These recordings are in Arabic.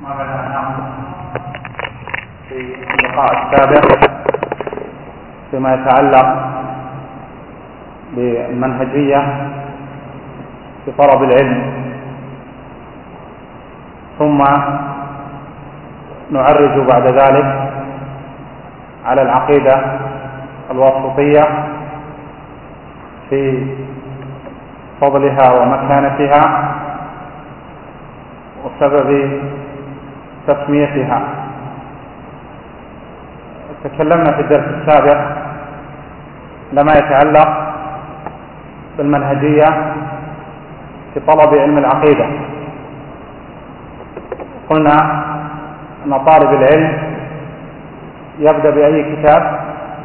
ما بدأناه في اللقاء السابق فيما يتعلق بالمنهجية في طلب العلم، ثم نعرج بعد ذلك على العقيدة الواسطية في فضلها ومكانتها وسبب تسميتها. تكلمنا في الدرس السابق لما يتعلق بالمنهجية في طلب علم العقيدة. قلنا أن طالب العلم يبدأ بأي كتاب؟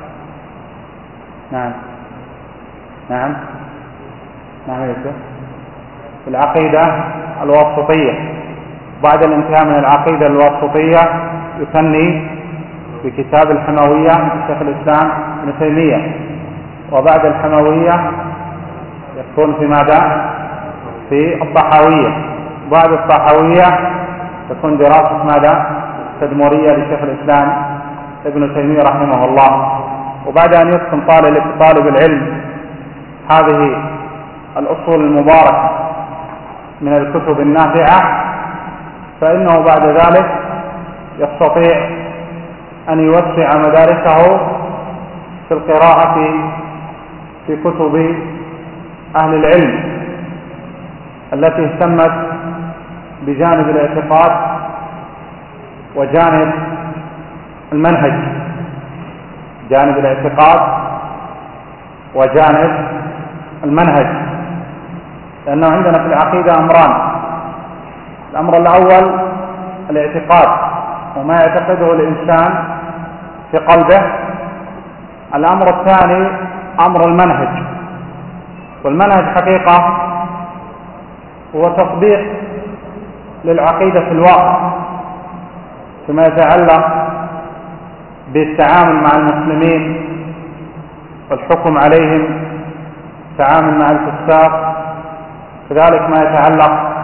نعم يوسف، في العقيدة الواسطية. بعد الانتهاء من العقيدة الواسطية يثني بكتاب الحموية لشيخ الإسلام ابن تيمية، وبعد الحموية يكون في ماذا؟ في الطحاوية. بعد الطحاوية تكون دراسة ماذا؟ تدمرية لشيخ الإسلام ابن تيمية رحمه الله. وبعد أن يتقن طالب العلم هذه الأصول المباركة من الكتب النافعة، فإنه بعد ذلك يستطيع أن يوسع مداركه في القراءة في كتب أهل العلم التي اهتمت بجانب الاعتقاد وجانب المنهج، جانب الاعتقاد وجانب المنهج. لأنه عندنا في العقيدة أمران: الأمر الأول الاعتقاد وما يعتقده الإنسان في قلبه، الأمر الثاني أمر المنهج. والمنهج حقيقة هو تطبيق للعقيدة في الواقع فيما يتعلق بالتعامل مع المسلمين والحكم عليهم، التعامل مع الفساق، كذلك ما يتعلق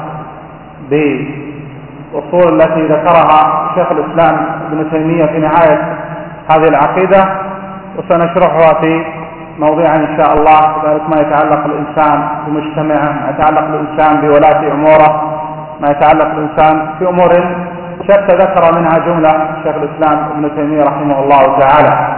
بالأصول التي ذكرها شيخ الإسلام ابن تيمية في نهاية هذه العقيدة، وسنشرحها في موضوع إن شاء الله. كذلك ما يتعلق الإنسان بمجتمعه، ما يتعلق الإنسان بولاة أموره، ما يتعلق الإنسان في أمور شتى ذكر منها جملة شيخ الإسلام ابن تيمية رحمه الله تعالى.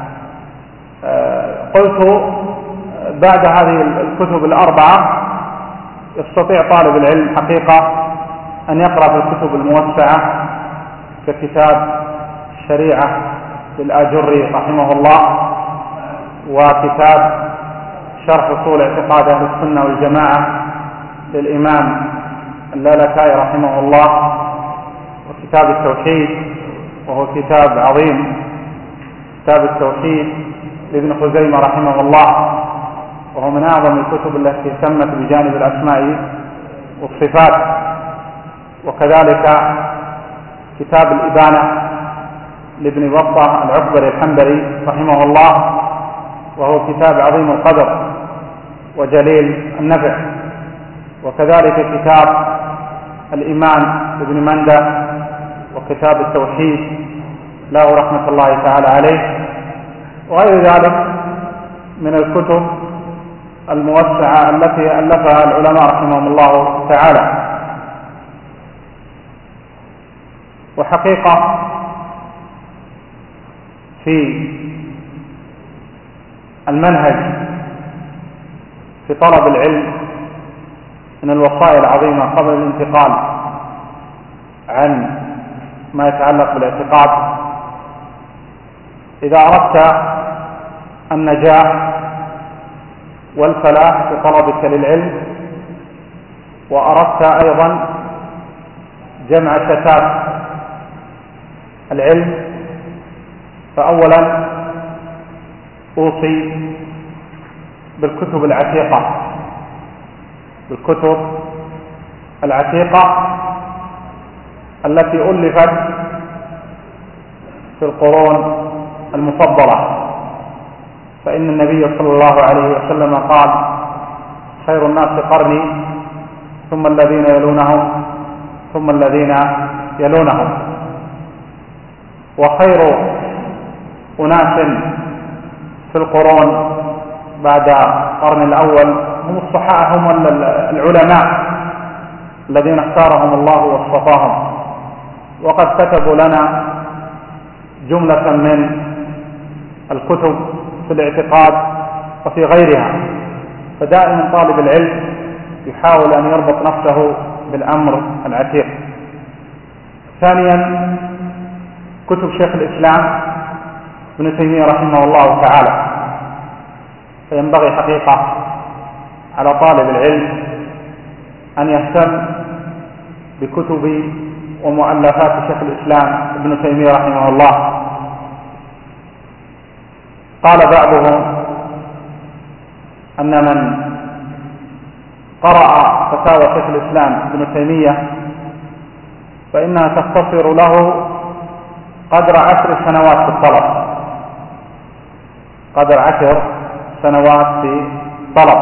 قلت بعد هذه الكتب الأربعة يستطيع طالب العلم حقيقة أن يقرأ في الكتب الموسعة ككتاب الشريعة للآجري رحمه الله، وكتاب شرح أصول اعتقاد أهل السنة والجماعة للإمام اللالكائي رحمه الله، وكتاب التوحيد وهو كتاب عظيم، كتاب التوحيد لابن خزيمة رحمه الله، وهو من أعظم الكتب التي اهتمت بجانب الأسماء والصفات. وكذلك كتاب الإبانة لابن بطة العكبري الحنبلي رحمه الله، وهو كتاب عظيم القدر وجليل النفع. وكذلك كتاب الإيمان لابن مندة، وكتاب التوحيد له رحمة الله تعالى عليه، وغير ذلك من الكتب الموسعة التي ألفها العلماء رحمهم الله تعالى. وحقيقة في المنهج في طلب العلم من الوصايا العظيمة قبل الانتقال عن ما يتعلق بالاعتقاد: إذا أردت النجاح والفلاح في طلبك للعلم، وأردت أيضا جمع شتات العلم، فأولا أوصي بالكتب العتيقة التي ألفت في القرون المفضلة. فإن النبي صلى الله عليه وسلم قال: خير الناس قرني ثم الذين يلونهم ثم الذين يلونهم. وخير أناس في القرون بعد القرن الأول هم الصحابة، هم العلماء الذين اختارهم الله واصطفاهم، وقد كتبوا لنا جملة من الكتب في الاعتقاد وفي غيرها. فدائما طالب العلم يحاول أن يربط نفسه بالأمر العتيق. ثانيا كتب شيخ الإسلام ابن تيمية رحمه الله تعالى. فينبغي حقيقة على طالب العلم أن يهتم بكتب ومؤلفات شيخ الإسلام ابن تيمية رحمه الله. قال بعضهم أن من قرأ فتاوى شيخ الإسلام ابن تيمية فإنها تختصر له قدر 10 سنوات في الطلب، قدر 10 سنوات في طلب.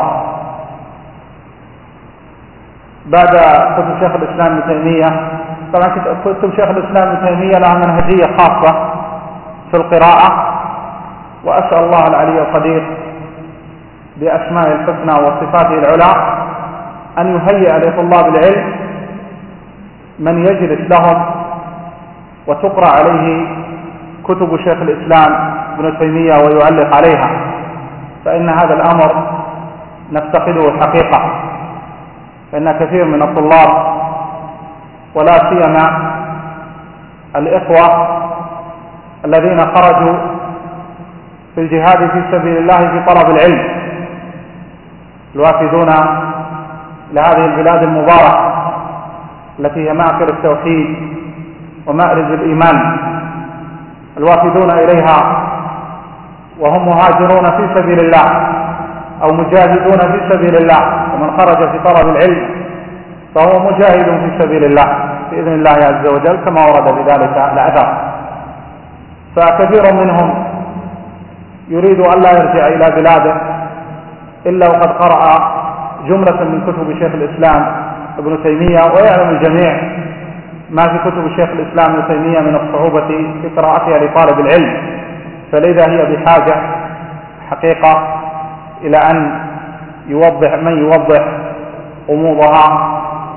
بعد كتب شيخ الإسلام ابن تيمية، طبعا كتب شيخ الإسلام ابن تيمية لها منهجية خاصة في القراءة، وأسأل الله العلي القدير بأسمائه الحسنى وصفاته العلى أن يهيئ لطلاب العلم من يجلس لهم وتقرأ عليه كتب شيخ الإسلام ابن تيمية ويعلق عليها، فإن هذا الأمر نفتقده الحقيقة. فإن كثير من الطلاب ولا سيما الإخوة الذين خرجوا في الجهاد في سبيل الله في طلب العلم، الوافدون لهذه البلاد المباركة التي هي معقل التوحيد ومأرز الإيمان، الوافدون إليها وهم مهاجرون في سبيل الله أو مجاهدون في سبيل الله. ومن خرج في طلب العلم فهو مجاهد في سبيل الله بإذن الله عز وجل كما ورد بذلك الأثر. فكثير منهم يريد أن لا يرجع إلى بلاده إلا وقد قرأ جملة من كتب شيخ الإسلام ابن تيمية، ويعلم الجميع ما في كتب شيخ الإسلام ابن تيمية من الصعوبة في قراءتها لطالب العلم. فلذا هي بحاجة حقيقة إلى أن يوضح من يوضح غموضها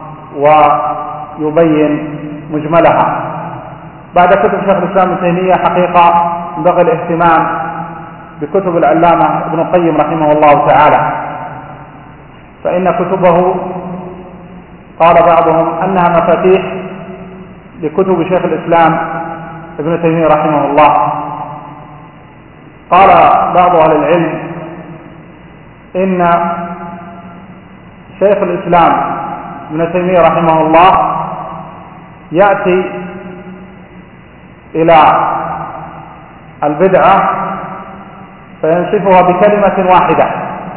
ويبين مجملها. بعد كتب شيخ الإسلام ابن تيمية حقيقة ينبغي الاهتمام بكتب العلامة ابن القيم رحمه الله تعالى، فإن كتبه قال بعضهم أنها مفاتيح لكتب شيخ الإسلام ابن تيمية رحمه الله. قال بعض أهل العلم إن شيخ الإسلام ابن تيمية رحمه الله يأتي إلى البدعة فينسفها بكلمة واحدة،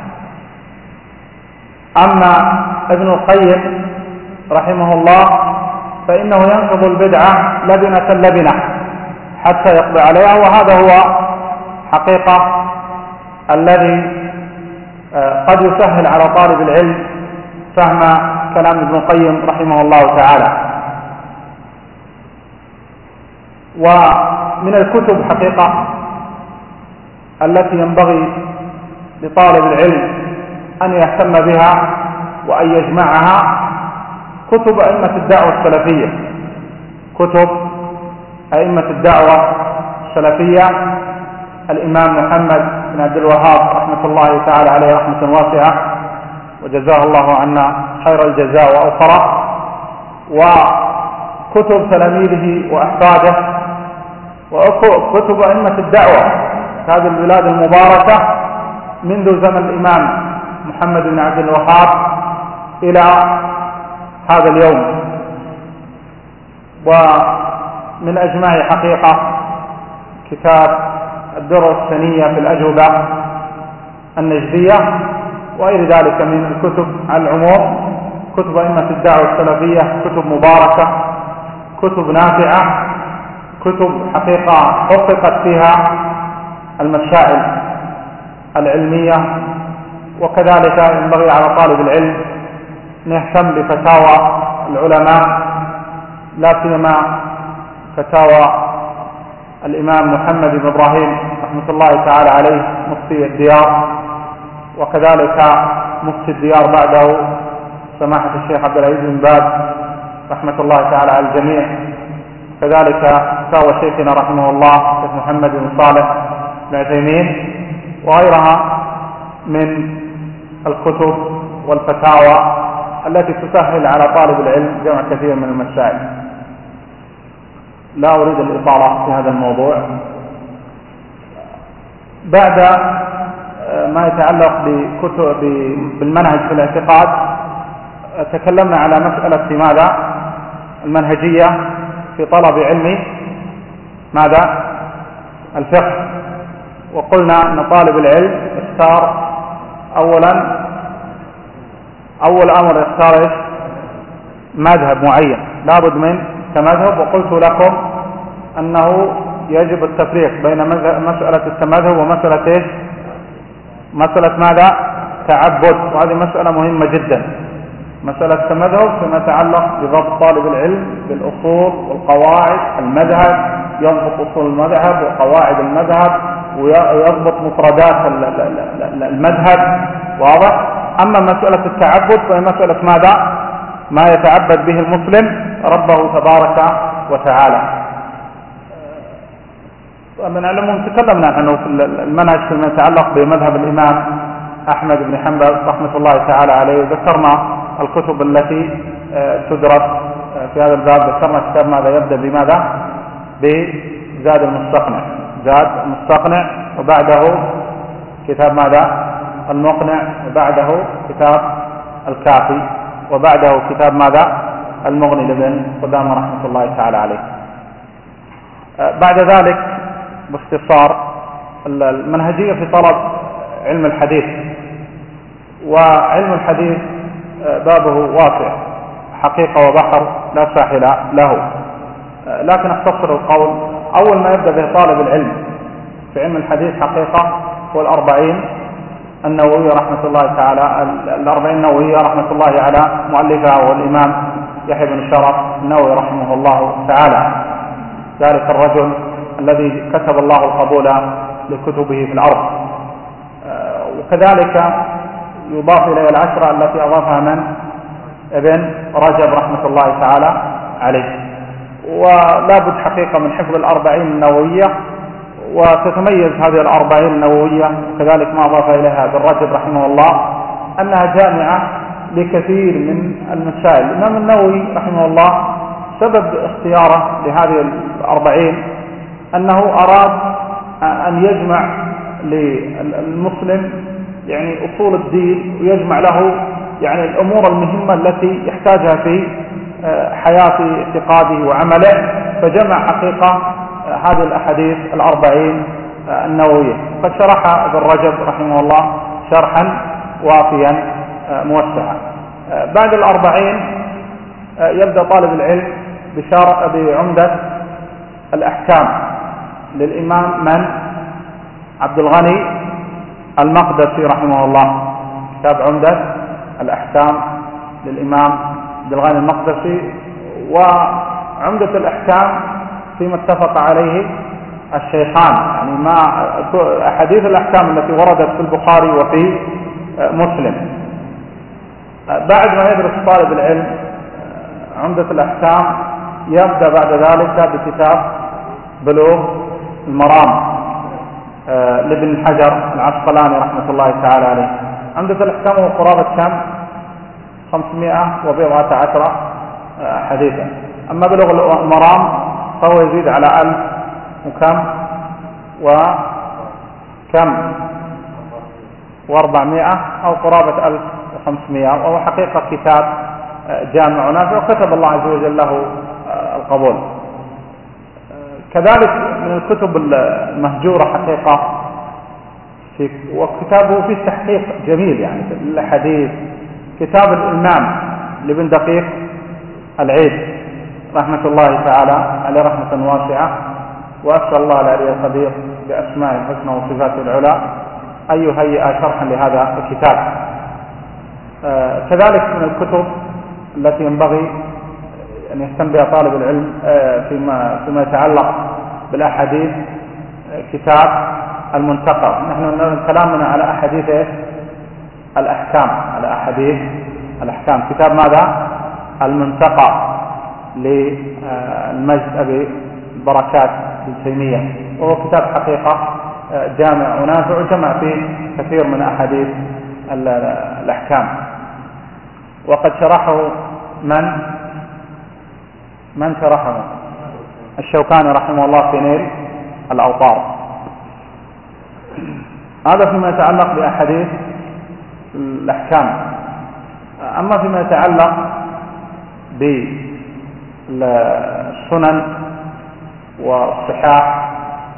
أما ابن القيم رحمه الله فإنه ينقض البدعة لبنة لبنة حتى يقضي عليها. وهذا هو حقيقة الذي قد يسهل على طالب العلم فهم كلام ابن القيم رحمه الله تعالى. ومن الكتب حقيقة التي ينبغي لطالب العلم أن يهتم بها وأن يجمعها كتب أئمة الدعوة السلفية. كتب أئمة الدعوة السلفية، الإمام محمد بن عبد الوهاب رحمة الله تعالى عليه رحمة واسعة وجزاه الله عنا خير الجزاء وأوفره، وكتب تلاميذه وأحفاده، وكتب أئمة الدعوة هذه البلاد المباركة منذ زمن الإمام محمد بن عبد الوهاب إلى هذا اليوم. ومن أجمع حقيقة كتاب الدرر الثانية في الأجوبة النجدية وغير ذلك من الكتب على العموم. كتب أئمة الدعوة السلفية كتب مباركة، كتب نافعة، كتب حقيقة حققت فيها المسائل العلمية. وكذلك ينبغي على طالب العلم أن يهتم بفتاوى العلماء لا سيما فتاوى الإمام محمد بن إبراهيم رحمة الله تعالى عليه مفتي الديار، وكذلك مفتي الديار بعده سماحة الشيخ عبد العزيز بن باز رحمة الله تعالى على الجميع، كذلك فتاوى شيخنا رحمه الله الشيخ محمد بن صالح بن عثيمين وغيرها من الكتب والفتاوى التي تسهل على طالب العلم جمع كثير من المسائل. لا أريد الإطالة في هذا الموضوع. بعد ما يتعلق بالمنهج في الاعتقاد تكلمنا على مسألة ماذا؟ المنهجية في طلب علم ماذا؟ الفقه، وقلنا أن طالب العلم اختار أول أمر اختار مذهب معين لابد من كمذهب، وقلت لكم أنه يجب التفريق بين مسألة التمذهب ومسألة مسألة ماذا؟ تعبد، وهذه مسألة مهمة جدا. مسألة التمذهب فيما يتعلق بضبط طالب العلم بالأصول والقواعد المذهب، يضبط أصول المذهب وقواعد المذهب ويضبط مفردات المذهب، واضح؟ أما مسألة التعبد فهي مسألة ماذا؟ ما يتعبد به المسلم ربه تبارك وتعالى. من العلم تكلمنا عنه في المنهج فيما يتعلق بمذهب الإمام أحمد بن حنبل رحمة الله تعالى عليه، وذكرنا الكتب التي تدرس في هذا الباب. ذكرنا كتاب ماذا يبدأ بماذا؟ بزاد المستقنع، زاد المستقنع، وبعده كتاب ماذا؟ المقنع، وبعده كتاب الكافي، وبعده كتاب ماذا؟ المغني لابن قدامة رحمة الله تعالى عليه. بعد ذلك باختصار المنهجية في طلب علم الحديث. وعلم الحديث بابه واسع حقيقة وبحر لا ساحل له، لكن اختصر القول. أول ما يبدأ به طالب العلم في علم الحديث حقيقة هو الأربعين النووية رحمة الله تعالى، الأربعين النووية رحمة الله على مؤلفها والإمام يحيى بن شرف النووي رحمه الله تعالى، ذلك الرجل الذي كتب الله القبول لكتبه في الأرض. وكذلك يضاف إليه العشرة التي أضافها من؟ ابن رجب رحمة الله تعالى عليه. ولا بد حقيقة من حفظ الأربعين النووية، وتتميز هذه الأربعين النووية وكذلك ما أضاف إليها ابن رجب رحمه الله أنها جامعة لكثير من المسائل. الإمام النووي رحمه الله سبب اختياره لهذه الأربعين أنه أراد أن يجمع للمسلم يعني أصول الدين، ويجمع له يعني الأمور المهمة التي يحتاجها في حياة اعتقاده وعمله، فجمع حقيقة هذه الأحاديث الأربعين النووية. قد شرح ابن رجب رحمه الله شرحا وافيا موسعا. بعد الأربعين يبدأ طالب العلم بعمدة الأحكام للإمام من؟ عبد الغني المقدسي رحمه الله. كتاب عمدة الأحكام للإمام عبد الغني المقدسي. وعمدة الأحكام فيما اتفق عليه الشيخان، يعني ما أحاديث الأحكام التي وردت في البخاري وفي مسلم. بعد ما يدرس طالب العلم عمدة الأحكام يبدأ بعد ذلك بكتاب بلوغ المرام لابن حجر العسقلاني رحمة الله تعالى عليه. عمدة الأحكام هو قرابة كم؟ 514 حديثا. أما بلوغ المرام فهو يزيد على 1000 وكم و400 أو قرابة 1500، وهو حقيقة كتاب جامع نافع وكتب الله عز وجل له القبول. كذلك من الكتب المهجورة حقيقة وكتابه فيه تحقيق جميل يعني في الحديث، كتاب الإمام لابن دقيق العيد رحمة الله تعالى عليه رحمة واسعة. وأسأل الله العلي القدير بأسماء الحسنى وصفاته العلى أن يهيئ شرحا لهذا الكتاب. كذلك من الكتب التي ينبغي أن يهتم بها طالب العلم فيما يتعلق بالأحاديث كتاب المنتقى. نحن كلامنا على أحاديث الأحكام، على أحاديث الأحكام. كتاب ماذا؟ المنتقى للمجد أبي بركات بن تيمية، وهو كتاب حقيقة جامع ونافع، وجمع فيه كثير من أحاديث الأحكام. وقد شرحه من شرحه؟ الشوكاني رحمه الله في نيل الأوطار. هذا فيما يتعلق بأحاديث الأحكام. أما فيما يتعلق بالسنن والصحاح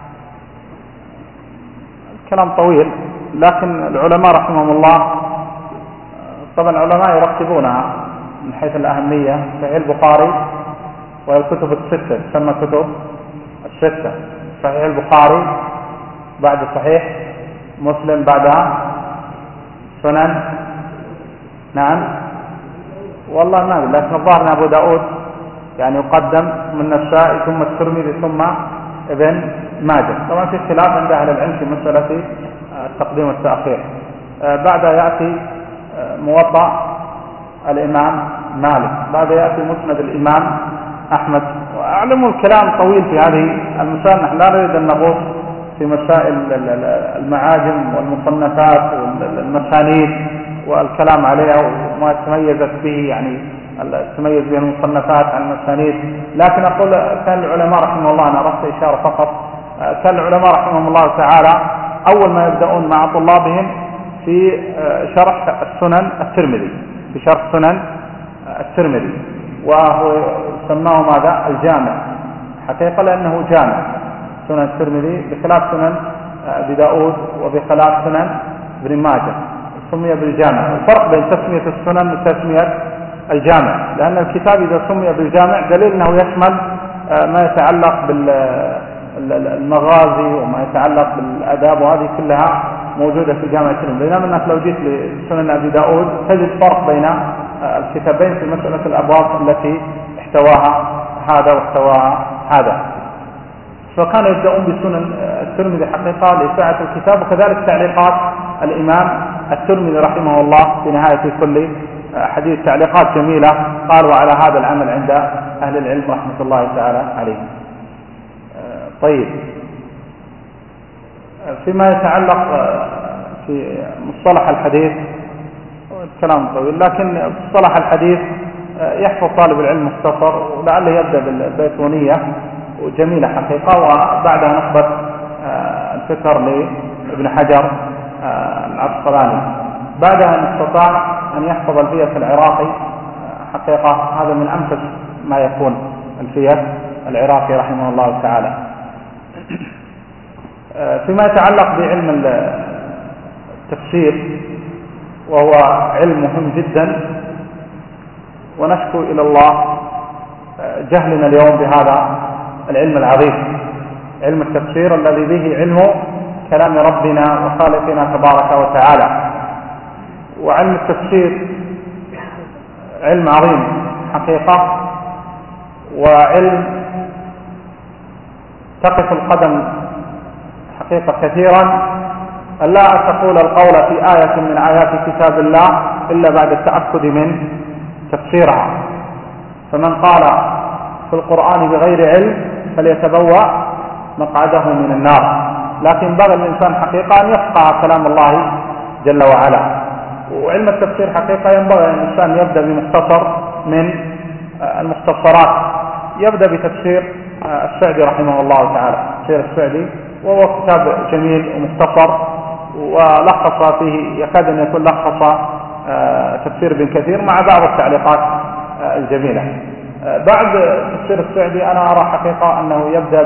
الكلام طويل، لكن العلماء رحمهم الله طبعا العلماء يرتبونها من حيث الأهمية. صحيح البخاري والكتب الستة تسمى كتب الستة. صحيح البخاري، بعد صحيح مسلم، بعدها سنن. نعم والله ما أدري، لكن الظاهر أبو داود يعني يقدم من النسائي ثم الترمذي ثم ابن ماجه. طبعا في خلاف عند أهل العلم في مسألة التقديم والتأخير. بعدها يأتي موطأ الإمام مالك، بعدها يأتي مسند الإمام أحمد. وأعلم الكلام طويل في هذه المسائل، نحن لا نريد أن نغوص في مسائل المعاجم والمصنفات والمسانيد والكلام عليها وما تميزت به، يعني تميز به المصنفات عن المسانيد. لكن أقول كان العلماء رحمه الله، أنا أردت إشارة فقط، كان العلماء رحمهم الله تعالى أول ما يبدأون مع طلابهم في شرح السنن الترمذي، في شرح سنن الترمذي، وهو سماه ماذا؟ الجامع حقيقة، لأنه جامع سنن الترمذي بخلاف سنن أبي داود وبخلاف سنن ابن ماجه، سمي بالجامع. الفرق بين تسمية السنن وتسمية الجامع، لأن الكتاب إذا سمي بالجامع دليل أنه يشمل ما يتعلق بالمغازي وما يتعلق بالآداب، وهذه كلها موجودة في جامع الترمذي. بينما أنك لو جيت لسنن أبي داود تجد فرق بين الكتابين في مسألة الأبواب التي احتواها هذا واحتواها هذا. فكانوا يبدأون بسنن الترمذي حقيقة لسعة الكتاب، وكذلك تعليقات الإمام الترمذي رحمه الله في نهاية كل حديث، تعليقات جميلة قال وعلى هذا العمل عند أهل العلم رحمة الله تعالى عليهم. طيب، فيما يتعلق في مصطلح الحديث الكلام طويل، لكن مصطلح الحديث يحفظ طالب العلم مختصر، ولعله يبدأ بالبيتونية وجميلة حقيقة، وبعدها نخبط الفكر لابن حجر العسقلاني. بعدها ان استطاع أن يحفظ الفية العراقي حقيقة، هذا من أنفس ما يكون الفية العراقي رحمه الله تعالى. فيما يتعلق بعلم التفسير، وهو علم مهم جدا، ونشكو إلى الله جهلنا اليوم بهذا العلم العظيم، علم التفسير الذي به علم كلام ربنا وخالقنا تبارك وتعالى. وعلم التفسير علم عظيم حقيقة، وعلم تقف القدم حقيقة كثيرا ألا تقول القول في آية من آيات كتاب الله إلا بعد التأكد من تفسيرها. فمن قال في القرآن بغير علم فليتبوأ مقعده من النار. لكن بغى الإنسان حقيقة أن يفقه كلام الله جل وعلا. وعلم التفسير حقيقة ينبغي أن الإنسان يبدأ بمختصر من المختصرات، يبدأ بتفسير السعدي رحمه الله تعالى، تفسير السعدي، وهو كتاب جميل ومختصر، ولخص فيه يكاد أن يكون لخص تفسير ابن كثير مع بعض التعليقات الجميلة. بعد تفسير السعدي أنا أرى حقيقة أنه يبدأ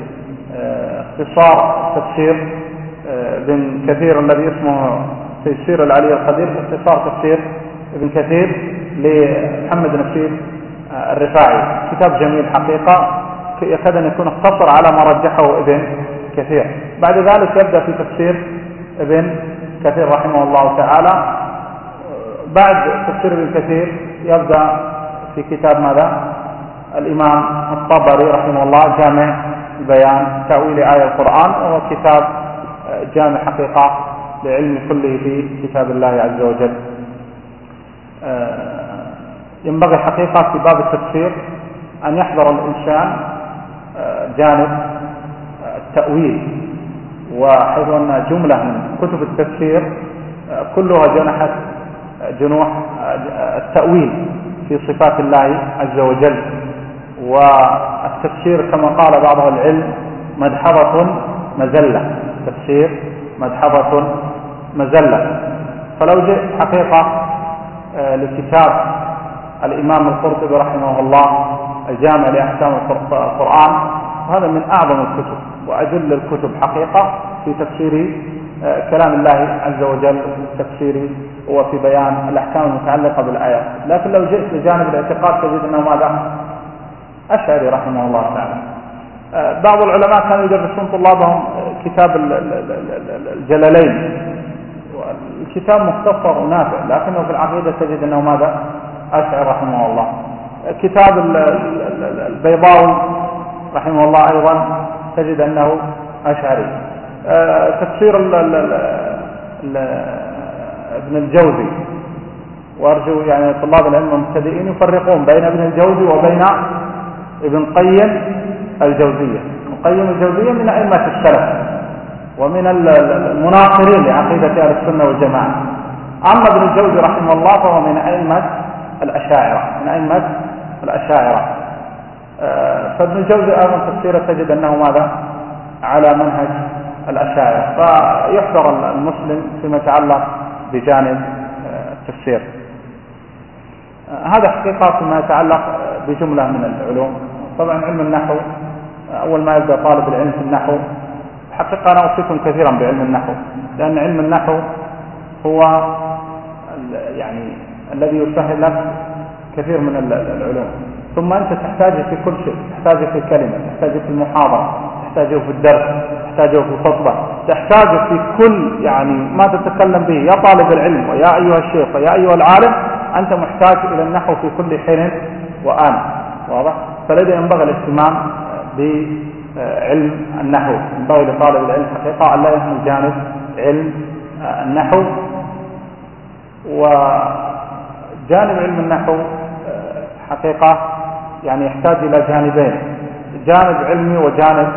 باختصار تفسير ابن كثير الذي اسمه تيسير العلي القدير، باختصار تفسير ابن كثير لمحمد نصير الرفاعي، كتاب جميل حقيقة، يكاد أن يكون اختصر على ما رجحه ابن كثير. بعد ذلك يبدأ في تفسير ابن كثير رحمه الله تعالى. بعد تفسير ابن كثير يبدأ في كتاب ماذا؟ الإمام الطبري رحمه الله جامع بيان تأويل آية القرآن، وهو كتاب جامع حقيقة لعلم كله في كتاب الله عز وجل. ينبغي حقيقة في باب التفسير أن يحضر الإنسان جانب التأويل، وحيث أن جملة من كتب التفسير كلها جنحت جنوح التأويل في صفات الله عز وجل. والتفسير كما قال بعض العلم مدحضة مزلة، تفسير مدحضة مزلة. فلو جئت حقيقة لكتاب الإمام القرطبي رحمه الله الجامع لأحكام القرآن، هذا من أعظم الكتب وأجل الكتب حقيقة في تفسير كلام الله عز وجل، في تفسير وفي بيان الأحكام المتعلقة بالآيات. لكن لو جئت لجانب الاعتقاد تجد أنه ماذا؟ أشعري رحمه الله تعالى. بعض العلماء كانوا يدرسون طلابهم كتاب الجلالين، والكتاب مختصر ونافع، لكنه في العقيدة تجد أنه ماذا؟ أشعري رحمه الله. كتاب البيضاوي رحمه الله أيضا تجد أنه أشعري. تفسير ابن الجوزي، وأرجو يعني طلاب العلم المبتدئين يفرقون بين ابن الجوزي وبين ابن قيم الجوزية. ابن قيم الجوزية من أئمة السلف ومن المناصرين لعقيدة أهل السنة والجماعة. أما ابن الجوزي رحمه الله فهو من أئمة الأشاعرة، من أئمة الأشاعرة. فابن الجوزي أيضا تفسيره تجد أنه ماذا؟ على منهج الأشاعرة. فيحذر المسلم فيما يتعلق بجانب التفسير. هذا حقيقة فيما يتعلق بجملة من العلوم. طبعا علم النحو، أول ما يبدأ طالب العلم في النحو، حقيقة أنا أوصيكم كثيرا بعلم النحو، لأن علم النحو هو يعني الذي يسهل لك كثير من العلوم. ثم أنت تحتاجه في كل شيء، تحتاجه في الكلمة، تحتاجه في المحاضرة، تحتاجه في الدرس، تحتاجه في الخطبة، تحتاجه في كل يعني ما تتكلم به يا طالب العلم ويا أيها الشيخ ويا أيها العالم. أنت محتاج إلى النحو في كل حين وآن، واضح؟ فلذا ينبغي الاهتمام بعلم النحو، ينبغي لطالب العلم حقيقة أن لا يهمل جانب علم النحو. وجانب علم النحو حقيقة يعني يحتاج إلى جانبين، جانب علمي وجانب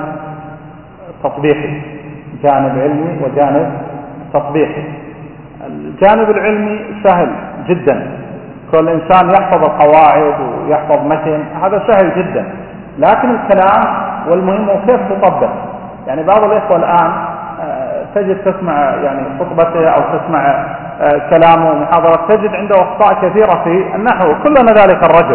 تطبيقي، جانب علمي وجانب تطبيقي. الجانب العلمي سهل جدا، كل إنسان يحفظ القواعد ويحفظ متن، هذا سهل جدا. لكن الكلام والمهم هو كيف تطبق. يعني بعض الإخوة الآن تجد تسمع يعني خطبته أو تسمع كلامه ومحاضرة، تجد عنده أخطاء كثيرة في النحو، كلنا ذلك الرجل.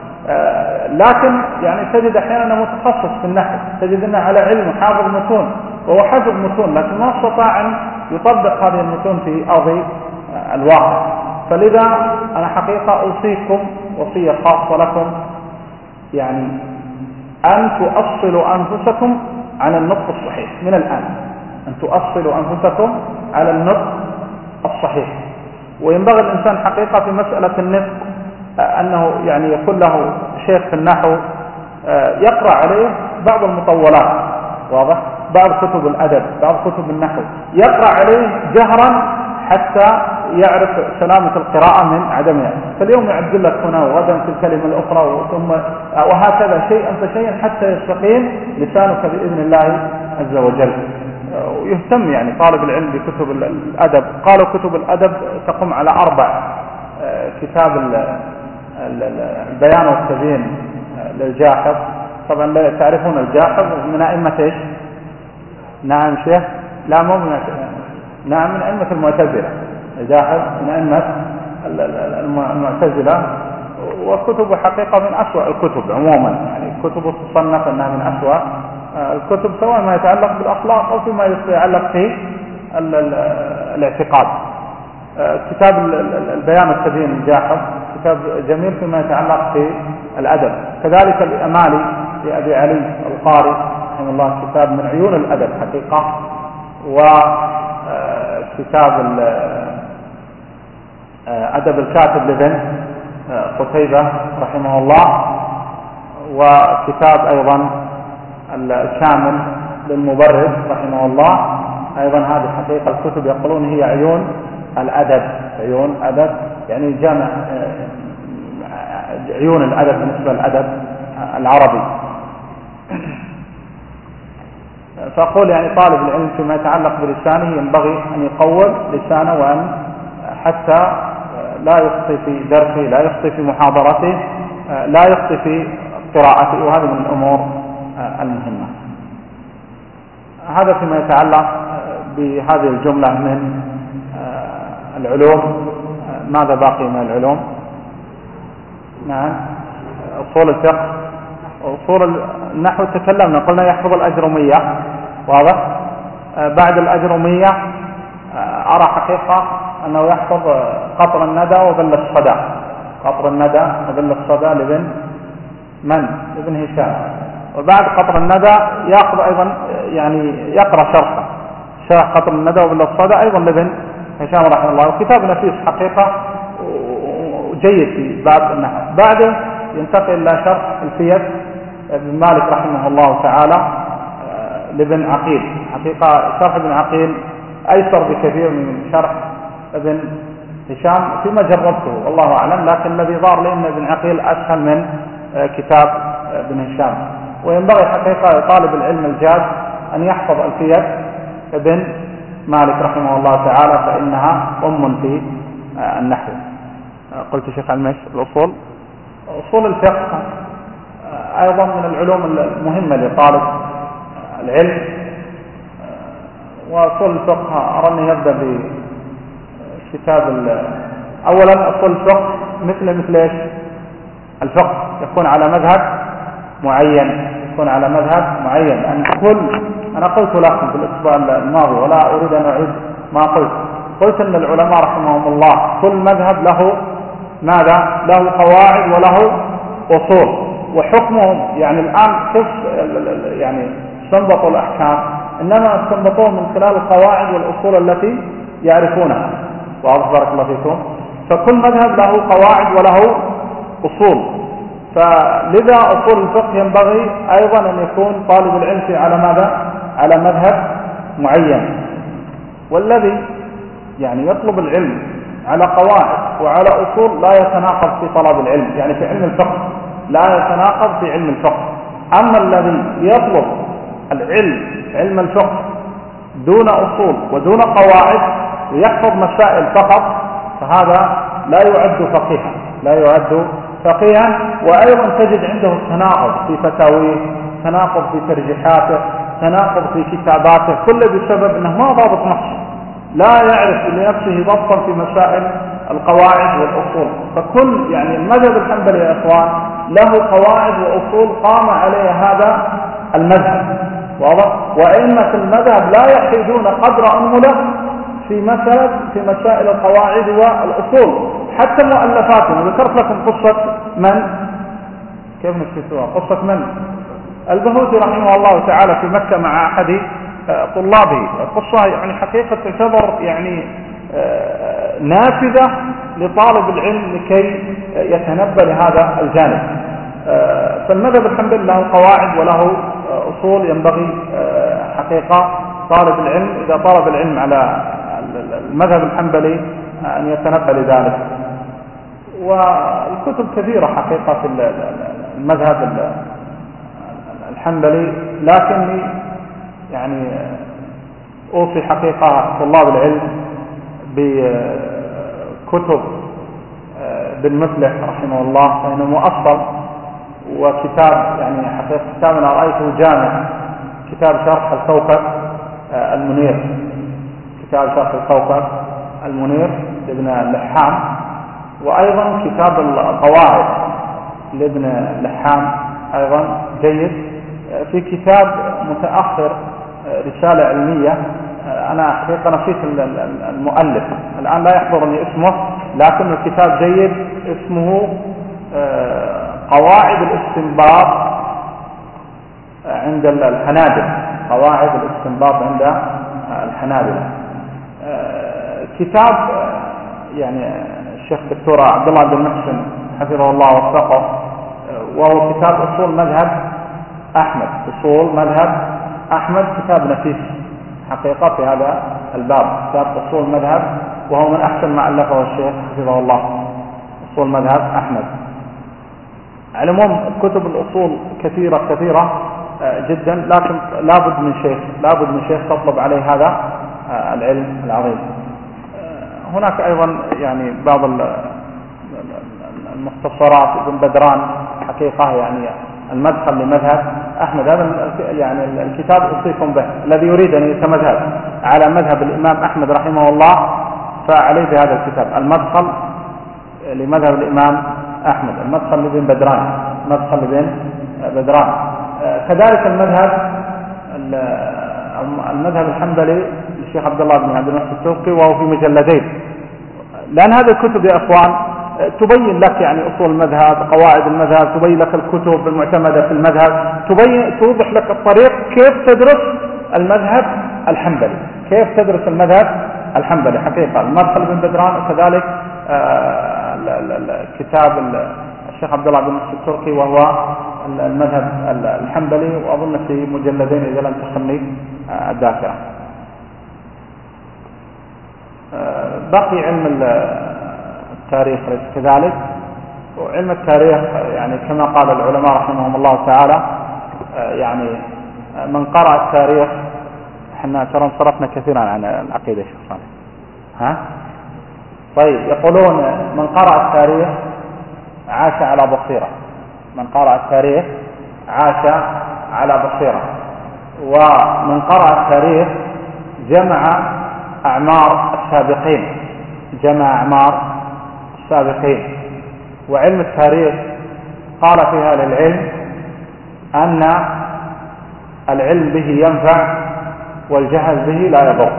لكن يعني تجد أحيانا متخصص في النحو، تجد أنه على علم حافظ متون، وهو حافظ متون لكن ما استطاع أن يطبق هذه المتون في أرض الواقع. فلذا أنا حقيقة أوصيكم وصية خاصة لكم، يعني أن تؤصلوا أنفسكم على النطق الصحيح من الآن، أن تؤصلوا أنفسكم على النطق الصحيح. وينبغي الإنسان حقيقة في مسألة النطق أنه يعني يكون له شيخ في النحو يقرأ عليه بعض المطولات، واضح؟ بعض كتب الأدب، بعض كتب النحو، يقرأ عليه جهرا حتى يعرف سلامة القراءة من عدمها. فاليوم يعدل لك هنا وغدا في الكلمة الأخرى، ثم وهكذا شيئا فشيئا حتى يستقيم لسانك بإذن الله عز وجل. ويهتم يعني طالب العلم بكتب الأدب. قالوا كتب الأدب تقوم على 4: كتاب البيان والتبيين للجاحظ، طبعا لا تعرفون الجاحظ من أئمة ايش؟ نعم شيخ؟ لا مو من نعم من أئمة المعتزلة. الجاحظ من أئمة المعتزلة، وكتب حقيقة من أسوأ الكتب عموما، يعني كتب تصنف أنها من أسوأ الكتب، سواء ما يتعلق بالأخلاق أو فيما يتعلق في الاعتقاد. كتاب البيان والتبيين الجاحظ كتاب جميل فيما يتعلق في الأدب. كذلك الأمالي لأبي علي القاري رحمه الله كتاب من عيون الأدب حقيقة. وكتاب أدب الكاتب لابن قتيبة رحمه الله. وكتاب أيضا الشامل للمبرد رحمه الله. أيضا هذه حقيقة الكتب يقولون هي عيون الأدب، عيون أدب يعني جامع عيون الأدب بالنسبة للأدب العربي. فأقول يعني طالب العلم فيما يتعلق بلسانه ينبغي أن يقوّل لسانه، وأن حتى لا يخطئ في درسه، لا يخطئ في محاضرته، لا يخطئ في قراءته، وهذا من الأمور المهمة. هذا فيما يتعلق بهذه الجملة من العلوم. ماذا باقي من العلوم؟ نعم، أصول الفقه. أصول النحو تكلمنا، قلنا يحفظ الأجرمية، واضح. بعد الأجرمية أرى حقيقة أنه يحفظ قطر الندى وبل الصدى. قطر الندى وبل الصدى لابن من؟ ابن هشام. وبعد قطر الندى يأخذ أيضا يعني يقرأ شرح قطر الندى وبل الصدى أيضا لابن هشام رحمه الله، وكتاب نفيس حقيقة جيد في باب النحو. بعده ينتقل إلى شرح الفيت ابن مالك رحمه الله تعالى لابن عقيل. حقيقة شرح ابن عقيل أيسر بكثير من شرح ابن هشام فيما جربته والله أعلم، لكن الذي ظهر لي أن ابن عقيل أسهل من كتاب ابن هشام. وينبغي حقيقة طالب العلم الجاد أن يحفظ الفيت ابن مالك رحمه الله تعالى، فإنها في النحو. قلت شيخ المش الأصول. أصول الفقه أيضا من العلوم المهمة لطالب العلم. وأصول الفقه أرى أنه يبدأ بكتاب أولا أصول الفقه مثل إيش؟ الفقه يكون على مذهب معين، يكون على مذهب معين. أنا قلت لكم في الأسبوع الماضي ولا أريد أن أعيد ما قلت أن العلماء رحمهم الله كل مذهب له ماذا؟ له قواعد وله أصول، وحكمهم يعني الآن يعني استنبطوا الأحكام، إنما استنبطوه من خلال القواعد والأصول التي يعرفونها. واضح بارك الله فيكم. فكل مذهب له قواعد وله أصول، فلذا أصول الفقه ينبغي أيضا أن يكون طالب العلم على ماذا؟ على مذهب معين. والذي يعني يطلب العلم على قواعد وعلى أصول لا يتناقض في طلب العلم، يعني في علم الفقه لا يتناقض في علم الفقه. أما الذي يطلب العلم علم الفقه دون أصول ودون قواعد ويحفظ مسائل فقط، فهذا لا يعد فقيها، لا يعد فقيها. وأيضا تجد عنده تناقض في فتاويه، تناقض في ترجيحاته، تناقض في كتاباته، كله بسبب أنه ما ضابط نفسه، لا يعرف لنفسه ضبطا في مسائل القواعد والأصول. فكل يعني المذهب الحنبلي يا إخوان له قواعد وأصول قام عليها هذا المذهب، واضح. وأئمة المذهب لا يحيدون قدر أنملة في مسائل القواعد والأصول، حتى مؤلفاتهم. ذكرت لكم قصة من؟ كيف نسيتوها؟ قصة من؟ البهوتي رحمه الله تعالى في مكة مع أحد طلابه. القصة يعني حقيقة تعتبر يعني نافذة لطالب العلم لكي يتنبه لهذا الجانب. فالمذهب الحمد لله له قواعد وله أصول، ينبغي حقيقة طالب العلم إذا طلب العلم على المذهب الحنبلي أن يتنبه لذلك. والكتب كثيرة حقيقة في المذهب الحنبلي، لكني يعني أوصي حقيقة طلاب العلم بكتب بن مفلح رحمه الله، فإنه مؤصل وكتاب يعني حقيقة كتاب أنا رأيته جامع، كتاب شرح الكوكب المنير، كتاب شرح الكوكب المنير لابن اللحام، وأيضا كتاب القواعد لابن اللحام أيضا جيد. في كتاب متأخر رسالة علمية، أنا حقيقة نسيت المؤلف الآن لا يحضرني اسمه، لكن الكتاب جيد، اسمه قواعد الاستنباط عند الحنابلة، قواعد الاستنباط عند الحنابلة. كتاب يعني الشيخ دكتور عبد الله بن محسن حفظه الله ووفقه وهو كتاب أصول مذهب أحمد. أصول مذهب أحمد كتاب نفيس حقيقة في هذا الباب، كتاب أصول مذهب، وهو من أحسن ما ألفه الشيخ حفظه الله، أصول مذهب أحمد. على العموم كتب الأصول كثيرة جدا، لكن لابد من شيخ تطلب عليه هذا العلم العظيم. هناك أيضا يعني بعض المختصرات ابن بدران حقيقة، يعني المدخل لمذهب أحمد، هذا يعني الكتاب أوصيكم به، الذي يريد أن يتمذهب على مذهب الإمام أحمد رحمه الله فعليه بهذا الكتاب، المدخل لمذهب الإمام أحمد، المدخل لابن بدران. كذلك المذهب الحنبلي للشيخ عبد الله بن عبد المحسن التوقي، وهو في مجلدين، لأن هذه الكتب يا إخوان تبين لك يعني أصول المذهب، قواعد المذهب، تبين لك الكتب المعتمدة في المذهب، توضح لك الطريق كيف تدرس المذهب الحنبلي، حقيقة المدخل بن بدران. وكذلك كتاب الشيخ عبد الله بن محسن التركي وهو المذهب الحنبلي، وأظن في مجلدين إذا لم تخني الذاكرة. بقي علم التاريخ ليس كذلك، وعلم التاريخ يعني كما قال العلماء رحمهم الله تعالى، يعني من قرأ التاريخ، احنا ترى انصرفنا كثيرا عن العقيدة شيخ صالح، طيب يقولون من قرأ التاريخ عاش على بصيرة، ومن قرأ التاريخ جمع أعمار السابقين. وعلم التاريخ قال فيها للعلم أن العلم به ينفع والجهل به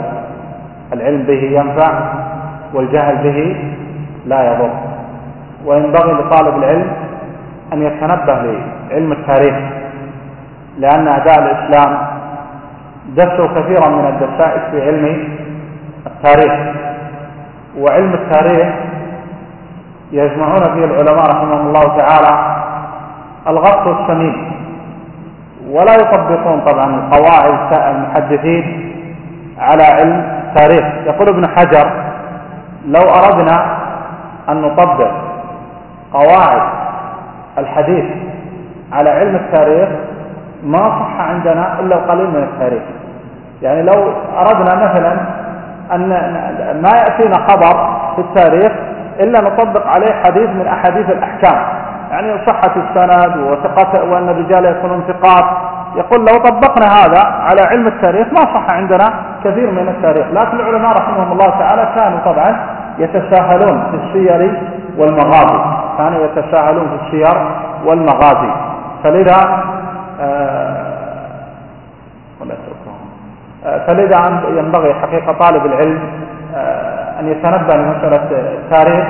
لا يضر. وينبغي لطالب العلم أن يتنبه لعلم التاريخ، لأن أعداء الإسلام دسوا كثيرا من الدسائس في علم التاريخ. وعلم التاريخ يجمعون فيه العلماء رحمهم الله تعالى الغط والسمين، ولا يطبقون طبعا القواعد المحدثين على علم التاريخ. يقول ابن حجر: لو أردنا أن نطبق قواعد الحديث على علم التاريخ ما صح عندنا إلا القليل من التاريخ. يعني لو أردنا مثلا أن ما يأتينا خبر في التاريخ إلا نطبق عليه حديث من أحاديث الأحكام، يعني صحة السند وثقة وأن الرجال يكونون ثقات. يقول لو طبقنا هذا على علم التاريخ ما صح عندنا كثير من التاريخ. لكن العلماء رحمهم الله تعالى كانوا طبعا يتساهلون في السير والمغازي، فلذا ينبغي حقيقة طالب العلم أن يتنبه لمسألة التاريخ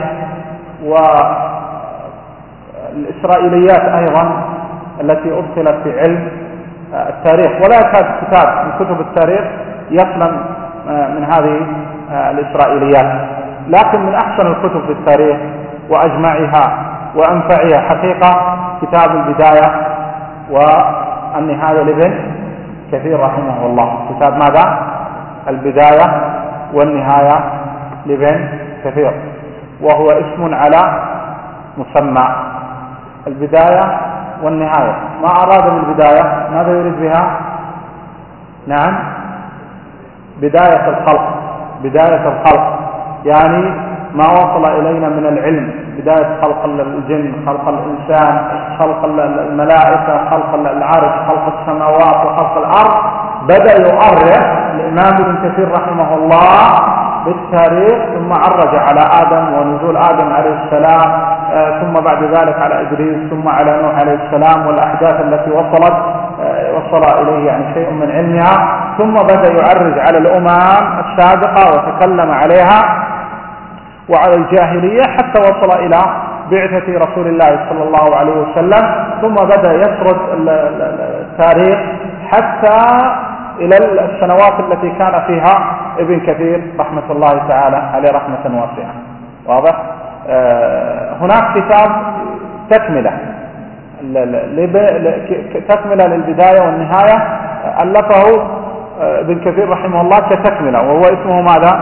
والإسرائيليات أيضا التي أدخلت في علم التاريخ. ولا يكاد كتاب من كتب التاريخ يسلم من هذه الإسرائيليات. لكن من أحسن الكتب في التاريخ وأجمعها وأنفعها حقيقة كتاب البداية والنهاية لابن كثير رحمه الله. كتاب ماذا؟ البداية والنهاية لابن كثير، وهو اسم على مسمى. البداية والنهاية، ما أراد بالبداية؟ ماذا يريد بها؟ نعم، بداية الخلق، يعني ما وصل إلينا من العلم، بداية خلق الجن، خلق الإنسان، خلق الملائكة، خلق العرش، خلق السماوات وخلق الأرض. بدأ يؤرخ الإمام ابن كثير رحمه الله بالتاريخ، ثم عرج على آدم ونزول آدم عليه السلام، ثم بعد ذلك على إدريس، ثم على نوح عليه السلام، والأحداث التي وصل إليه يعني شيء من علمها. ثم بدأ يعرج على الأمم السابقة وتكلم عليها وعلى الجاهلية حتى وصل إلى بعثة رسول الله صلى الله عليه وسلم. ثم بدأ يسرد التاريخ حتى إلى السنوات التي كان فيها ابن كثير رحمة الله تعالى عليه رحمة واسعة. واضح؟ هناك كتاب تكملة تكملة للبداية والنهاية، ألفه ابن كثير رحمه الله كتكملة، وهو اسمه ماذا؟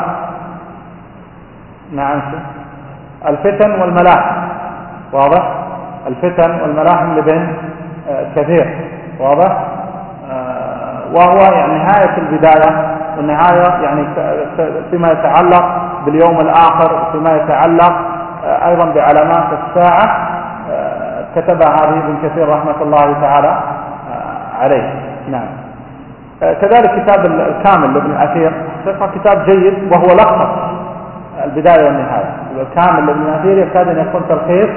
نعم، الفتن والملاحم. واضح؟ الفتن والملاحم لابن كثير. واضح؟ وهو يعني نهاية البداية والنهاية، يعني فيما يتعلق باليوم الآخر، فيما يتعلق أيضا بعلامات الساعة، كتبها هذه ابن كثير رحمة الله تعالى عليه. نعم. كذلك كتاب الكامل لابن الأثير كتاب جيد، وهو لخص البداية والنهاية. الكامل لابن الأثير يكاد أن يكون تلخيص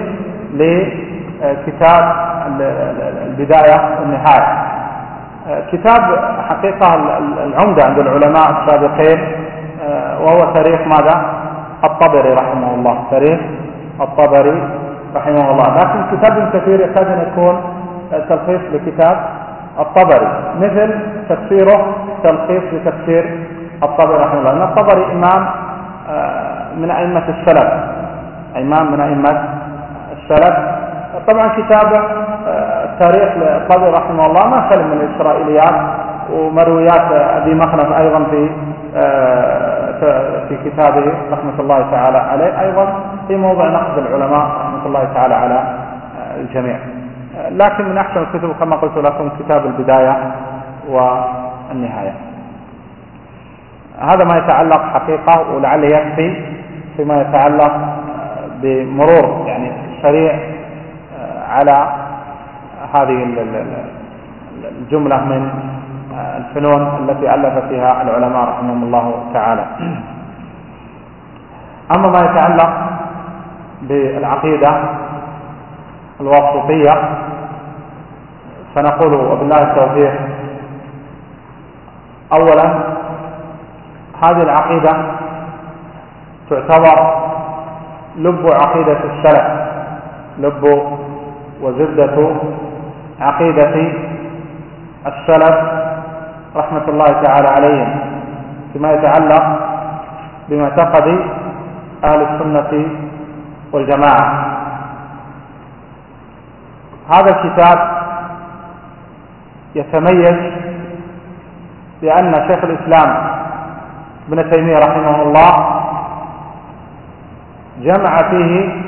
لكتاب البداية والنهاية. كتاب حقيقة العمدة عند العلماء السابقين، وهو تاريخ ماذا؟ الطبري رحمه الله، تاريخ الطبري رحمه الله. لكن كتاب ابن كثير يكاد أن يكون تلخيص لكتاب الطبري، مثل تفسيره تلخيص لتفسير الطبري رحمه الله، لأن الطبري إمام من أئمة السلف، إمام من أئمة السلف. طبعا كتاب تاريخ الطبري رحمه الله ما سلم من الإسرائيليات ومرويات أبي مخنف أيضا في كتابه رحمة الله تعالى عليه، أيضا في موضع نقد العلماء رحمة الله تعالى على الجميع. لكن من أحسن الكتب كما قلت لكم كتاب البداية والنهاية. هذا ما يتعلق حقيقة، ولعله يكفي فيما يتعلق بمرور يعني سريع على هذه الجملة من الفنون التي ألف فيها العلماء رحمهم الله تعالى. أما ما يتعلق بالعقيدة الواسطية فنقول وبالله التوفيق: أولا، هذه العقيدة تعتبر لب عقيدة السلف، لب وزبدة عقيدة السلف رحمة الله تعالى عليهم فيما يتعلق بمعتقد أهل السنة والجماعة. هذا الكتاب يتميز بأن شيخ الإسلام ابن تيمية رحمه الله جمع فيه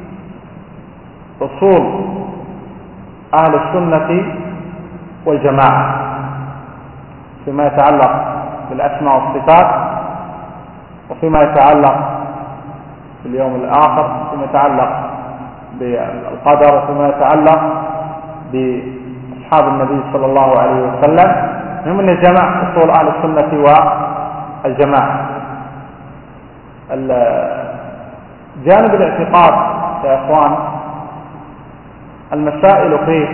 أصول أهل السنة والجماعة فيما يتعلق بالأسماء والصفات، وفيما يتعلق باليوم الآخر، وفيما يتعلق بالقدر، وفيما يتعلق بأصحاب النبي صلى الله عليه وسلم، من جمع أصول أهل السنة والجماعة. جانب الاعتقاد يا إخوان، المسائل فيه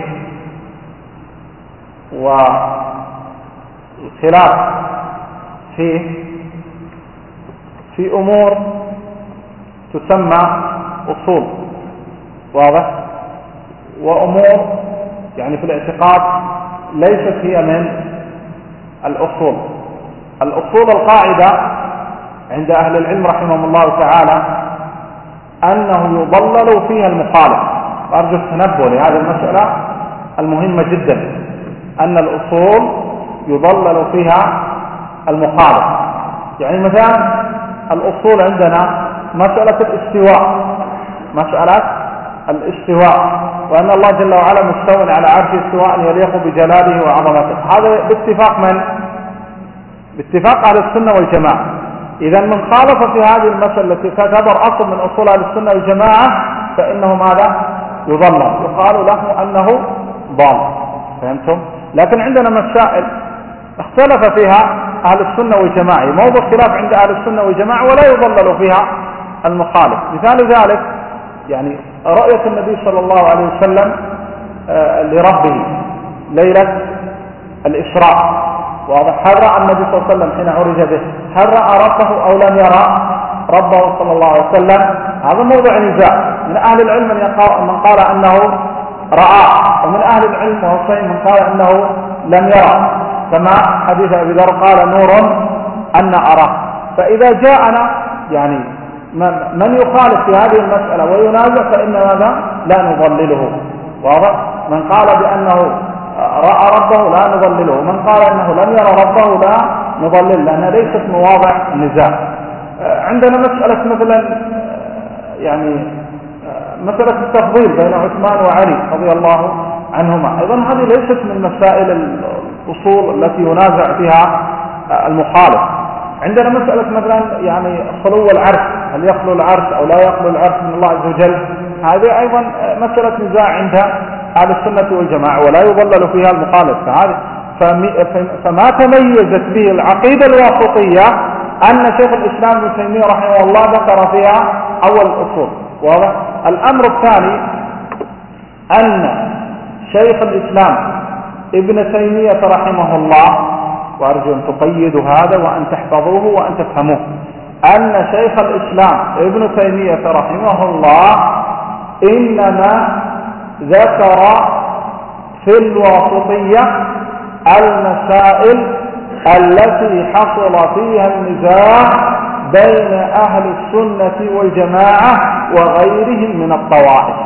والخلاف فيه في أمور تسمى أصول، واضح، وأمور يعني في الاعتقاد ليست هي من الأصول. الأصول القاعدة عند أهل العلم رحمهم الله تعالى أنه يضلل فيها المخالف، وأرجو التنبه لهذه المسألة المهمة جدا، أن الأصول يضلل فيها المخالف. يعني مثلا الأصول عندنا مسألة الاستواء، مسألة الاستواء، وأن الله جل وعلا مستوٍ على عرشه استواء يليق بجلاله وعظمته. هذا باتفاق من؟ باتفاق أهل السنة والجماعة. إذا من خالف في هذه المسألة التي تعتبر أصل من أصول أهل السنة والجماعة فإنه ماذا؟ يضلل، يقال له أنه ضال. فهمتم؟ لكن عندنا مسائل اختلف فيها أهل السنة والجماعة، موضوع خلاف عند أهل السنة والجماعة ولا يضلل فيها المخالف. مثال ذلك يعني رؤية النبي صلى الله عليه وسلم لربه ليلة الإسراء، واضح؟ هل رأى النبي صلى الله عليه وسلم حين عرج به، هل رأى ربه أو لم يرى ربه صلى الله عليه وسلم؟ هذا موضوع نزاع. من أهل العلم من قال أنه رأى، ومن أهل العلم وصين من قال أنه لم يرى، كما حديث أبي ذر قال نور أن أراه. فإذا جاءنا يعني من يخالف في هذه المسألة وينازع فإن ماذا؟ لا نضلله، واضح؟ من قال بأنه رأى ربه لا نضلله، من قال أنه لم يرى ربه لا نضلل، لأنها ليست مواضع النزاع. عندنا مسألة مثلا يعني مسألة التفضيل بين عثمان وعلي رضي الله عنهما، أيضا هذه ليست من مسائل الأصول التي ينازع فيها المخالف. عندنا مسألة مثلا يعني خلو العرش، هل يخلو العرش أو لا يخلو العرش من الله عز وجل، هذه أيضا مسألة نزاع عند أهل السنة والجماعة ولا يضلل فيها المخالف. فما تميزت به العقيدة الواسطية أن شيخ الإسلام ابن تيمية رحمه الله ذكر فيها أول الأصول. واضح؟ الأمر الثاني أن شيخ الإسلام ابن تيمية رحمه الله، وأرجو أن تقيدوا هذا وأن تحفظوه وأن تفهموه، أن شيخ الإسلام ابن تيمية رحمه الله إنما ذكر في الواسطية المسائل التي حصل فيها النزاع بين أهل السنة والجماعة وغيرهم من الطوائف.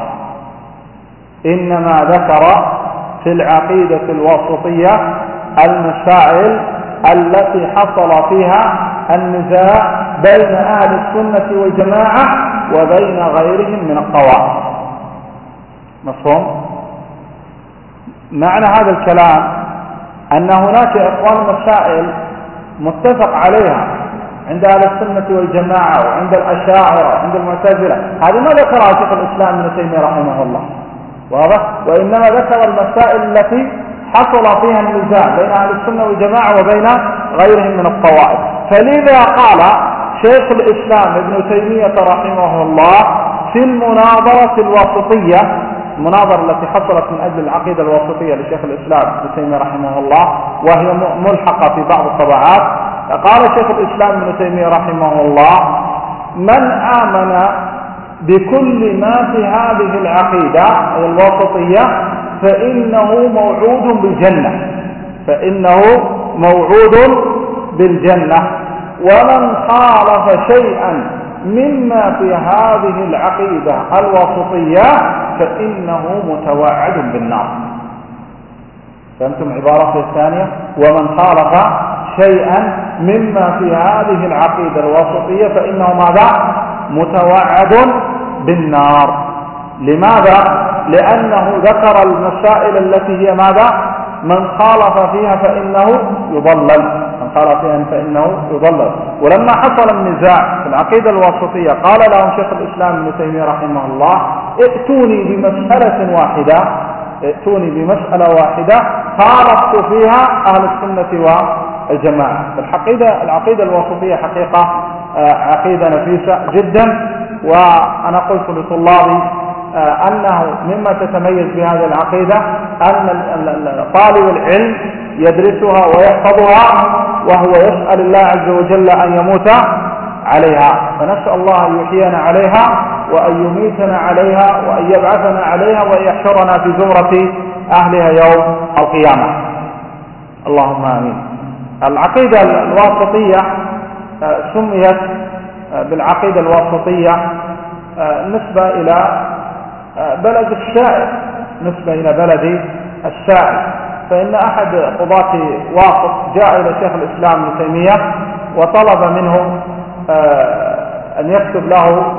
إنما ذكر في العقيدة الواسطية المسائل التي حصل فيها النزاع بين أهل السنة والجماعة وبين غيرهم من الطوائف. مفهوم؟ معنى هذا الكلام أن هناك إخوان مسائل متفق عليها عند أهل السنة والجماعة وعند الأشاعرة وعند المعتزلة، هذه ما ذكرها شيخ الإسلام ابن تيمية رحمه الله. واضح؟ وإنما ذكر المسائل التي حصل فيها النزاع بين أهل السنة والجماعة وبين غيرهم من الطوائف. فلذا قال شيخ الإسلام ابن تيمية رحمه الله في المناظرة الواسطية، المناظرة التي حصلت من أجل العقيدة الواسطية لشيخ الإسلام ابن تيمية رحمه الله وهي ملحقة في بعض الطبعات، قال شيخ الإسلام ابن تيمية رحمه الله: من آمن بكل ما في هذه العقيدة الواسطية فإنه موعود بالجنة، فإنه موعود بالجنة، ومن خالف شيئا مما في هذه العقيدة الواسطية فإنه متوعد بالنار. فهمتم عبارة الثانية؟ ومن خالف شيئا مما في هذه العقيدة الواسطية فإنه ماذا؟ متوعد بالنار. لماذا؟ لأنه ذكر المسائل التي هي ماذا؟ من خالف فيها فإنه يضلل، من خالف فيها فإنه يضلل. ولما حصل النزاع في العقيدة الواسطية قال لهم شيخ الإسلام ابن تيمية رحمه الله: ائتوني بمسألة واحدة، ائتوني بمسألة واحدة خالفت فيها أهل السنة والجماعة. العقيدة الواسطية حقيقة عقيدة نفيسة جدا، وأنا قلت لطلابي أنه مما تتميز بهذه العقيدة أن طالب العلم يدرسها ويحفظها وهو يسأل الله عز وجل أن يموت عليها، فنسأل الله أن يحيينا عليها وأن يميتنا عليها وأن يبعثنا عليها وأن يحشرنا في زمرة أهلها يوم القيامة، اللهم آمين. العقيدة الواسطية سميت بالعقيدة الواسطية نسبة إلى بلد السائل، نسبة إلى بلد السائل. فإن أحد قضاة واسط جاء إلى شيخ الإسلام ابن تيمية وطلب منه أن يكتب له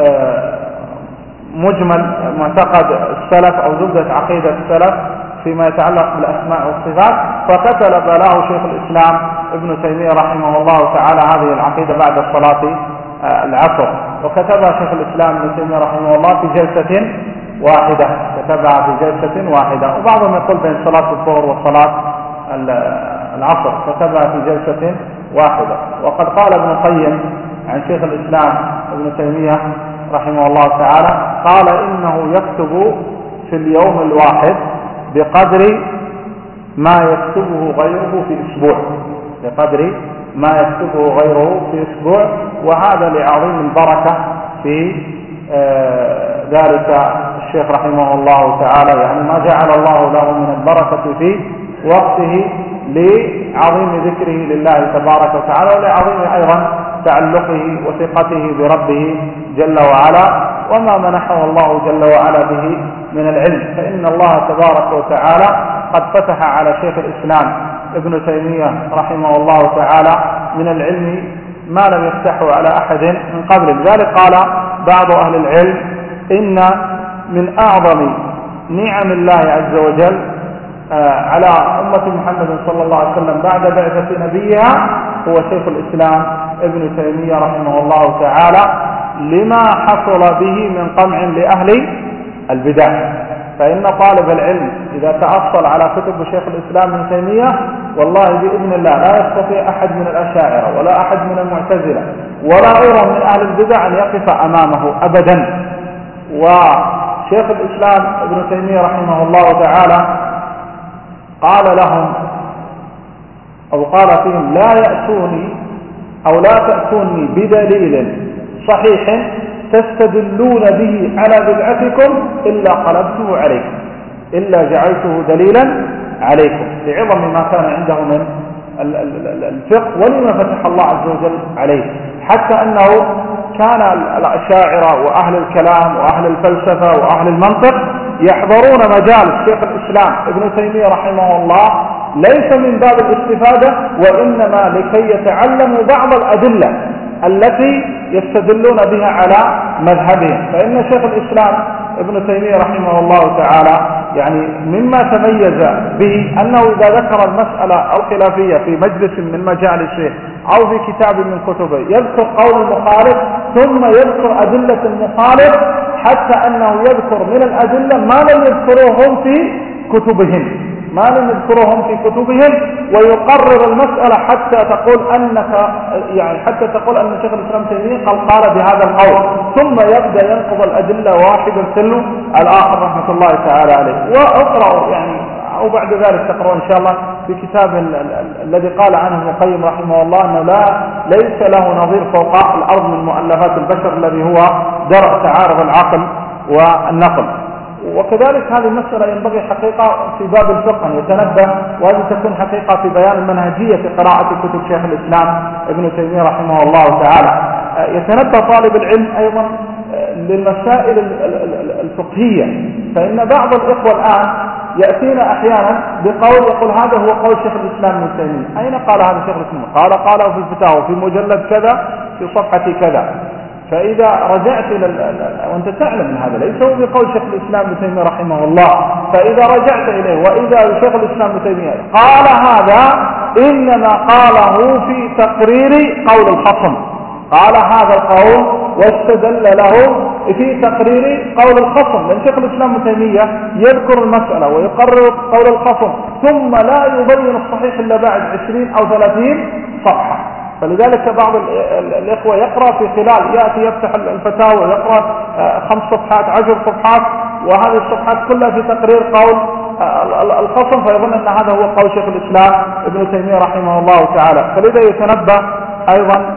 مجمل معتقد السلف أو زبدة عقيدة السلف فيما يتعلق بالأسماء والصفات، فكتب له شيخ الإسلام ابن تيمية رحمه الله تعالى هذه العقيدة بعد صلاة العصر، وكتبها شيخ الإسلام ابن تيمية رحمه الله في جلسة واحدة، كتبها في جلسة واحدة، وبعضهم يقول بين صلاة الظهر وصلاة العصر، كتبها في جلسة واحدة. وقد قال ابن القيم عن شيخ الإسلام ابن تيمية رحمه الله تعالى، قال إنه يكتب في اليوم الواحد بقدر ما يكتبه غيره في أسبوع، بقدر ما يكتبه غيره في أسبوع، وهذا لعظيم البركة في ذلك الشيخ رحمه الله تعالى، يعني ما جعل الله له من البركة في وقته لعظيم ذكره لله تبارك وتعالى، ولعظيم أيضا تعلقه وثقته بربه جل وعلا. وما منحه الله جل وعلا به من العلم. فإن الله تبارك وتعالى قد فتح على شيخ الإسلام ابن تيمية رحمه الله تعالى من العلم ما لم يفتحه على أحد من قبل. لذلك قال بعض أهل العلم إن من أعظم نعم الله عز وجل على أمة محمد صلى الله عليه وسلم بعد بعثة نبيها هو شيخ الإسلام ابن تيمية رحمه الله تعالى، لما حصل به من قمع لأهل البدع. فإن طالب العلم إذا تأصل على كتب شيخ الإسلام ابن تيمية والله بإذن الله لا يستطيع أحد من الأشاعرة ولا أحد من المعتزلة ولا غيرهم من أهل البدع أن يقف أمامه أبدا. وشيخ الإسلام ابن تيمية رحمه الله تعالى قال لهم أو قال فيهم لا يأتوني أو لا تأتوني بدليل صحيح تستدلون به على بدعتكم إلا قلبته عليكم، إلا جعلته دليلا عليكم، لعظم ما كان عنده من الفقه ولما فتح الله عز وجل عليه. حتى أنه كان الأشاعرة وأهل الكلام وأهل الفلسفة وأهل المنطق يحضرون مجالس شيخ الإسلام ابن تيمية رحمه الله ليس من باب الاستفادة وإنما لكي يتعلموا بعض الأدلة التي يستدلون بها على مذهبهم. فإن شيخ الإسلام ابن تيمية رحمه الله تعالى يعني مما تميز به أنه إذا ذكر المسألة الخلافية في مجلس من مجالسه أو في كتاب من كتبه يذكر قول المخالف ثم يذكر أدلة المخالف، حتى أنه يذكر من الأدلة ما لم يذكروهم في كتبهم ويقرر المسألة حتى تقول حتى تقول أن شيخ الإسلام تيمية قال بهذا القول، ثم يبدأ ينقض الأدلة واحدا تلو الآخر رحمة الله تعالى عليه. وأقرأ أو بعد ذلك تقرأ إن شاء الله في كتاب الذي قال عنه ابن القيم رحمه الله أنه ليس له نظير فوق الأرض من مؤلفات البشر الذي هو درء تعارض العقل والنقل. وكذلك هذه المسألة ينبغي حقيقة في باب الفقه أن يتنبه، وهذه تكون حقيقة في بيان المنهجية في قراءة كتب شيخ الإسلام ابن تيمية رحمه الله تعالى. يتنبه طالب العلم أيضا للمسائل الفقهية. فإن بعض الإخوة الآن يأتينا أحيانا بقول يقول هذا هو قول شيخ الإسلام ابن تيمية. أين قال هذا شيخ الإسلام؟ قاله في الفتاوى في مجلد كذا في صفحة كذا. فإذا رجعت وأنت تعلم من هذا ليس هو بقول شيخ الإسلام ابن تيمية رحمه الله، فإذا رجعت إليه وإذا شيخ الإسلام ابن تيمية قال هذا إنما قاله في تقرير قول الخصم، قال هذا القول واستدل له في تقرير قول الخصم، لأن شيخ الإسلام ابن تيمية يذكر المسألة ويقرر قول الخصم ثم لا يبين الصحيح إلا بعد 20 أو 30 صفحة. فلذلك بعض الإخوة يقرأ في خلال يأتي يفتح الفتاوى يقرأ 5 صفحات 10 صفحات وهذه الصفحات كلها في تقرير قول الخصم، فيظن أن هذا هو قول شيخ الإسلام ابن تيمية رحمه الله تعالى. فلذا يتنبه أيضا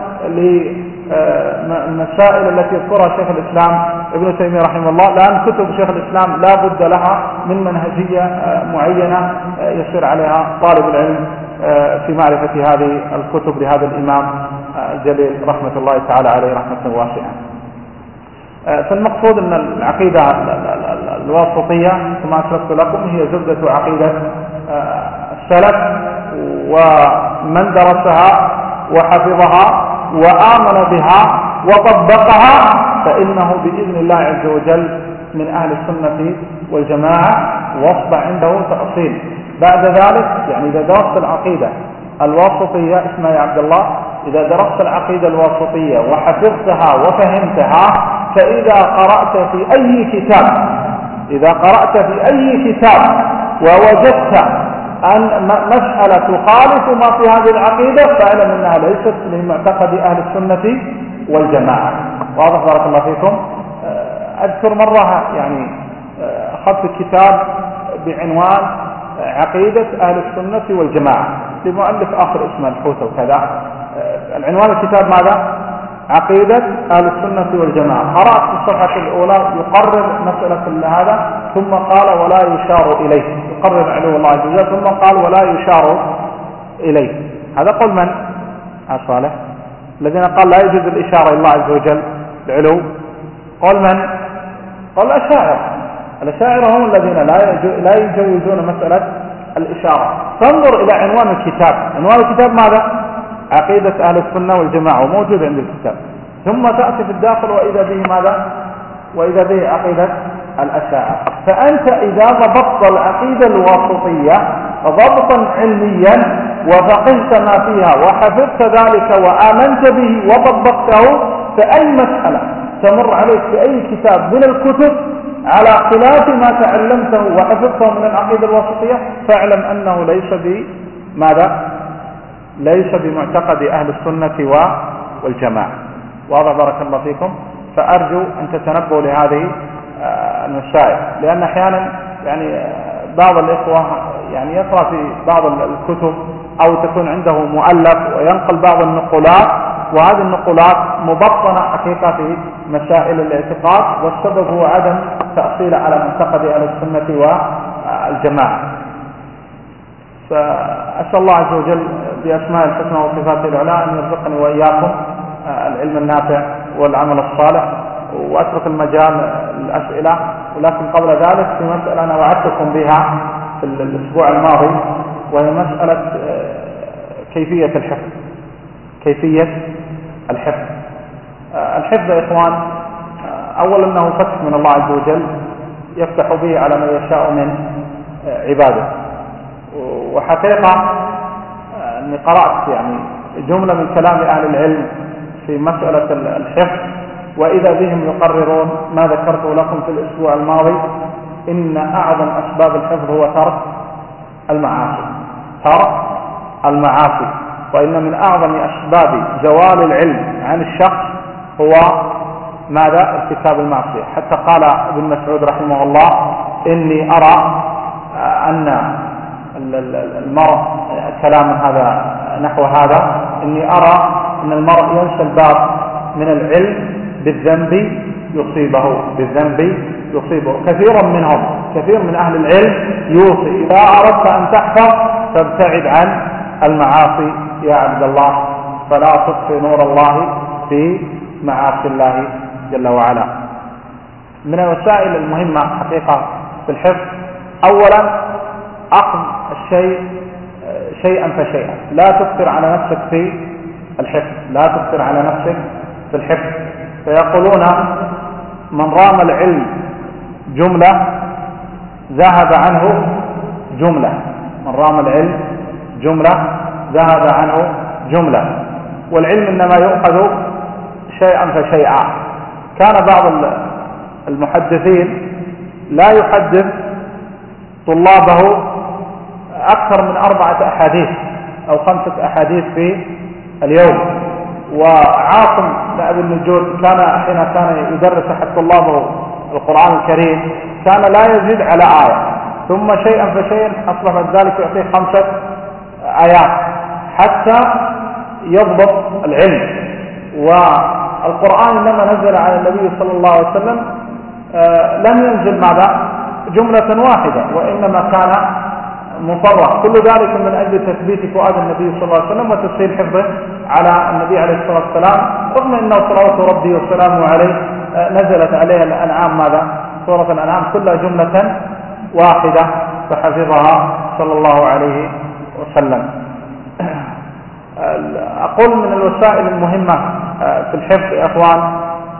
للمسائل التي يذكرها شيخ الإسلام ابن تيمية رحمه الله، لأن كتب شيخ الإسلام لا بد لها من منهجية معينة يسير عليها طالب العلم في معرفة هذه الكتب لهذا الإمام الجليل رحمة الله تعالى عليه رحمة واسعة. فالمقصود أن العقيدة الواسطية كما أشرت لكم هي زبدة عقيدة السلف، ومن درسها وحفظها وآمن بها وطبقها فإنه بإذن الله عز وجل من أهل السنة والجماعة واصبح عنده تأصيل. بعد ذلك يعني إذا درست العقيدة الواسطية اسمها يا عبد الله، إذا درست العقيدة الواسطية وحفظتها وفهمتها فإذا قرأت في أي كتاب ووجدت أن مسألة تخالف ما في هذه العقيدة فاعلم أنها ليست من معتقد أهل السنة والجماعة. واضح؟ بارك الله فيكم. أذكر مرة يعني أخذت كتاب بعنوان عقيدة أهل السنة والجماعة لمؤلف آخر اسمه الحوث وكذا. العنوان الكتاب ماذا؟ عقيدة أهل السنة والجماعة. قرأت في الصفحة الأولى يقرر مسألة هذا ثم قال ولا يشار إليه، يقرر علو الله عز وجل ثم قال ولا يشار إليه. هذا قول من؟ صالح الذين قال لا يجوز الإشارة إلى الله عز وجل العلو. قول من؟ قال الأشاعرة هم الذين لا يجوزون مسألة الإشارة. فانظر إلى عنوان الكتاب. عنوان الكتاب ماذا؟ عقيدة أهل السنة والجماعة، وموجود عند الكتاب. ثم تأتي في الداخل وإذا به ماذا؟ وإذا به عقيدة الأشاعرة. فأنت إذا ضبطت العقيدة الواسطية ضبطا علميا وفقهت ما فيها وحفظت ذلك وآمنت به وطبقته، فأي مسألة تمر عليك في أي كتاب من الكتب على خلاف ما تعلمته وحفظته من العقيدة الواسطية، فاعلم أنه ليس بمعتقد أهل السنة والجماعة. واضح؟ بارك الله فيكم. فأرجو أن تتنبهوا لهذه المسائل، لأن أحيانا يعني بعض الإخوة يعني يقرأ في بعض الكتب أو تكون عنده مؤلف وينقل بعض النقولات، وهذه النقولات مبطنة حقيقة في مسائل الاعتقاد، والسبب هو عدم تأصيل على معتقد أهل السنة والجماعة. فأسأل الله عز وجل بأسماء الحسنى وصفاته العلى أن يرزقني وإياكم العلم النافع والعمل الصالح، وأترك المجال للأسئلة. ولكن قبل ذلك في مسألة أنا وعدتكم بها في الأسبوع الماضي، وهي مسألة كيفية الحفظ. الحفظ يا إخوان، أولا أنه فتح من الله عز وجل يفتح به على من يشاء من عباده. وحقيقة أني قرأت يعني جملة من كلام أهل العلم في مسألة الحفظ، وإذا بهم يقررون ما ذكرته لكم في الأسبوع الماضي، إن أعظم أسباب الحفظ هو ترك المعاصي. وإن من أعظم أسباب زوال العلم عن الشخص هو ماذا؟ ارتكاب المعصية. حتى قال ابن مسعود رحمه الله: إني أرى أن المرء، كلام هذا نحو هذا، إني أرى أن المرء ينسى الباب من العلم بالذنب يصيبه. كثير من أهل العلم يوصي: إذا أردت أن تحفظ فابتعد عن المعاصي يا عبد الله، فلا تطفئ نور الله في معاصي الله جل وعلا. من الوسائل المهمة حقيقة في الحفظ، أولا أخذ الشيء شيئا فشيئا. لا تكثر على نفسك في الحفظ. فيقولون: من رام العلم جملة ذهب عنه جملة. والعلم إنما يؤخذ شيئا فشيئا. كان بعض المحدثين لا يحدث طلابه أكثر من 4 أحاديث أو 5 أحاديث في اليوم. وعاصم لأبي النجود حين كان يدرس أحد طلابه القرآن الكريم كان لا يزيد على آية، ثم شيئا فشيئا أصبح ذلك يعطيه 5 آيات حتى يضبط العلم. والقرآن لما نزل على النبي صلى الله عليه وسلم لم ينزل جملة واحدة، وإنما كان مفرغ. كل ذلك من أجل تثبيت فؤاد النبي صلى الله عليه وسلم وتسهيل حفظه على النبي عليه الصلاة والسلام، رغم أنه صلوات ربي وسلامه عليه نزلت عليه الأنعام سورة الأنعام كلها جملة واحدة، فحفظها صلى الله عليه وسلم. أقول من الوسائل المهمة في الحفظ يا أخوان،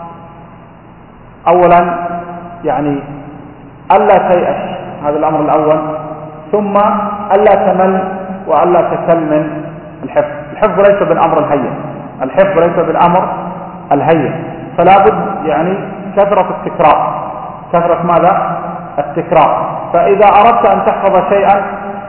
أولا يعني ألا تيأس، هذا الأمر الأول. ثم ألا تمل وألا تكل من الحفظ. الحفظ ليس بالأمر الهين، فلا بد يعني كثرة التكرار. فإذا أردت أن تحفظ شيئا،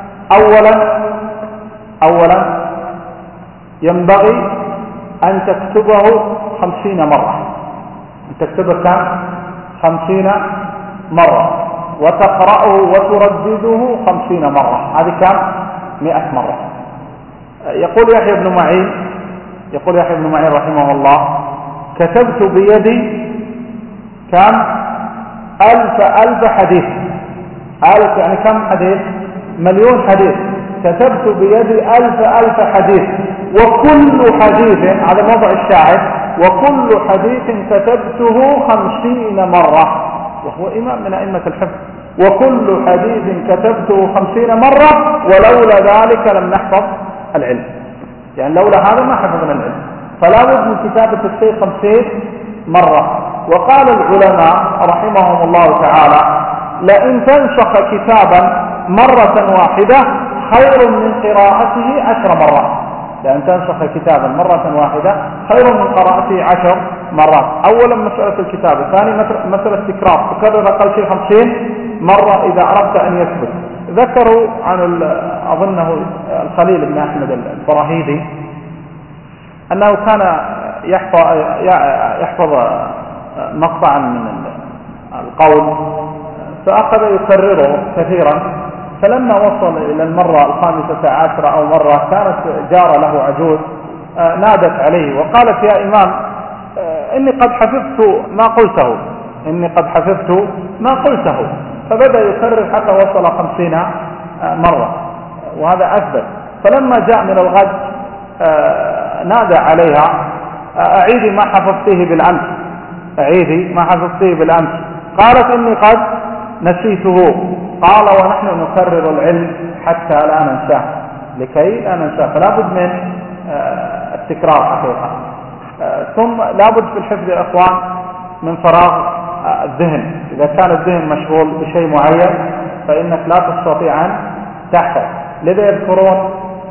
أولا ينبغي أن تكتبه 50 مرة. أن تكتبه كم؟ 50 مرة، وتقرأه وتردده 50 مرة. هذه كم؟ 100 مرة. يقول يحيى بن معين رحمه الله: كتبت بيدي كم؟ 1000 حديث. 1000 يعني كم حديث؟ 1,000,000 حديث. كتبت بيدي 1000 حديث، وكل حديث، هذا موضع الشاهد، وكل حديث كتبته 50 مرة. وهو إمام من أئمة الحفظ. وكل حديث كتبته 50 مرة ولولا ذلك لم نحفظ العلم، يعني لولا هذا ما حفظنا العلم. فلا بد من كتابة الشيء 50 مرة. وقال العلماء رحمهم الله تعالى: لئن تنسخ كتابا مرة واحدة خير من قراءته 10 مرات. لأن تنسخ كتابا مرة واحدة خير من قراءته 10 مرات. أولا مسألة الكتابة، ثاني مسألة تكرار، تكرر أقل شيء 50 مرة إذا أردت أن يثبت. ذكروا عن أظنه الخليل بن أحمد الفراهيدي أنه كان يحفظ مقطعا من القول فأخذ يكرره كثيرا، فلما وصل إلى المرة 15 أو مرة كانت جارة له عجوز نادت عليه وقالت: يا إمام إني قد حفظت ما قلته، إني قد حفظت ما قلته. فبدأ يكرر حتى وصل 50 مرة، وهذا أثبت. فلما جاء من الغد نادى عليها: أعيدي ما حفظتيه بالأمس، أعيدي ما حفظتيه بالأمس. قالت: إني قد نسيته. قال: ونحن نكرر العلم حتى لا ننساه، لكي لا ننساه. فلا بد من التكرار حقيقة. ثم لا بد في الحفظ يا إخوان من فراغ الذهن. إذا كان الذهن مشغول بشيء معين فإنك لا تستطيع أن تحفظ. لذا يذكرون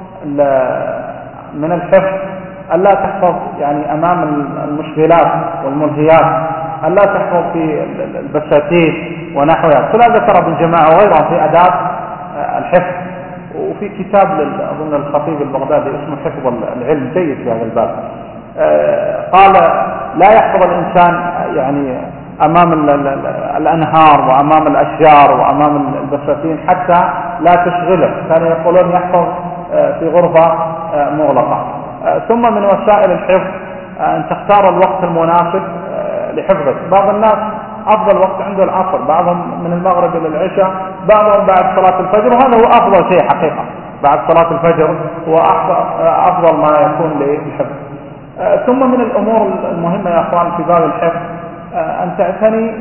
من الحفظ ألا تحفظ يعني أمام المشغلات والملهيات، ألا تحفظ في البساتين ونحوها. كلها ذكر ابن جماعة وغيرهم في آداب الحفظ. وفي كتاب أظن الخطيب البغدادي اسمه حفظ العلم جيد في هذا الباب. قال: لا يحفظ الإنسان يعني أمام الأنهار وأمام الأشجار وأمام البساتين حتى لا تشغله. كانوا يقولون يحفظ في غرفة مغلقة. ثم من وسائل الحفظ أن تختار الوقت المناسب لحفظك. بعض الناس أفضل وقت عنده العصر، بعضهم من المغرب إلى العشاء، بعضهم بعد صلاة الفجر، وهذا هو أفضل شيء حقيقة. بعد صلاة الفجر هو أفضل ما يكون للحفظ. ثم من الأمور المهمة يا أخوان في باب الحفظ أن تعتني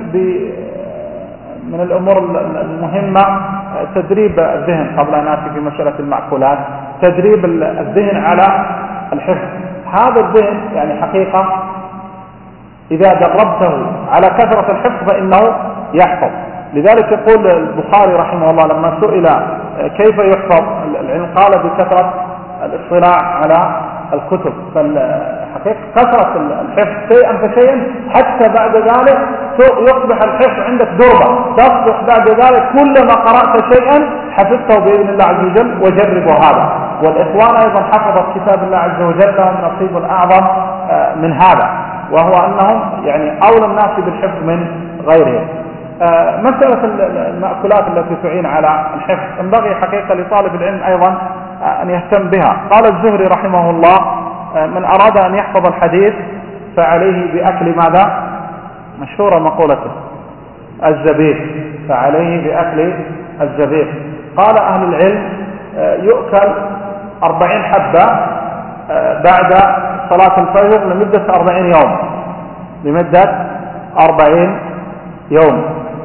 من الأمور المهمة تدريب الذهن. قبل أن آتي في مسألة المأكولات، تدريب الذهن على الحفظ. هذا الذهن يعني حقيقة إذا دربته على كثرة الحفظ فإنه يحفظ. لذلك يقول البخاري رحمه الله لما سئل كيف يحفظ العلم قال: بكثرة الاطلاع على الكتب. فالحقيقة كثرة الحفظ شيئا فشيئا حتى بعد ذلك يصبح الحفظ عندك دربة، تصبح بعد ذلك كلما قرأت شيئا حفظته بإذن الله عز وجل. وجربوا هذا. والإخوان أيضا حفظت كتاب الله عز وجل لهم نصيب أعظم من هذا، وهو أنهم يعني أولى الناس بالحفظ من غيرهم. مسألة المأكولات التي تعين على الحفظ ينبغي حقيقة لطالب العلم أيضا أن يهتم بها. قال الزهري رحمه الله: من أراد أن يحفظ الحديث فعليه بأكل ماذا؟ مشهورة مقولته: الزبيب. فعليه بأكل الزبيب. قال أهل العلم: يؤكل 40 حبة بعد صلاة الفجر لمدة 40 يوم، لمدة 40 يوم.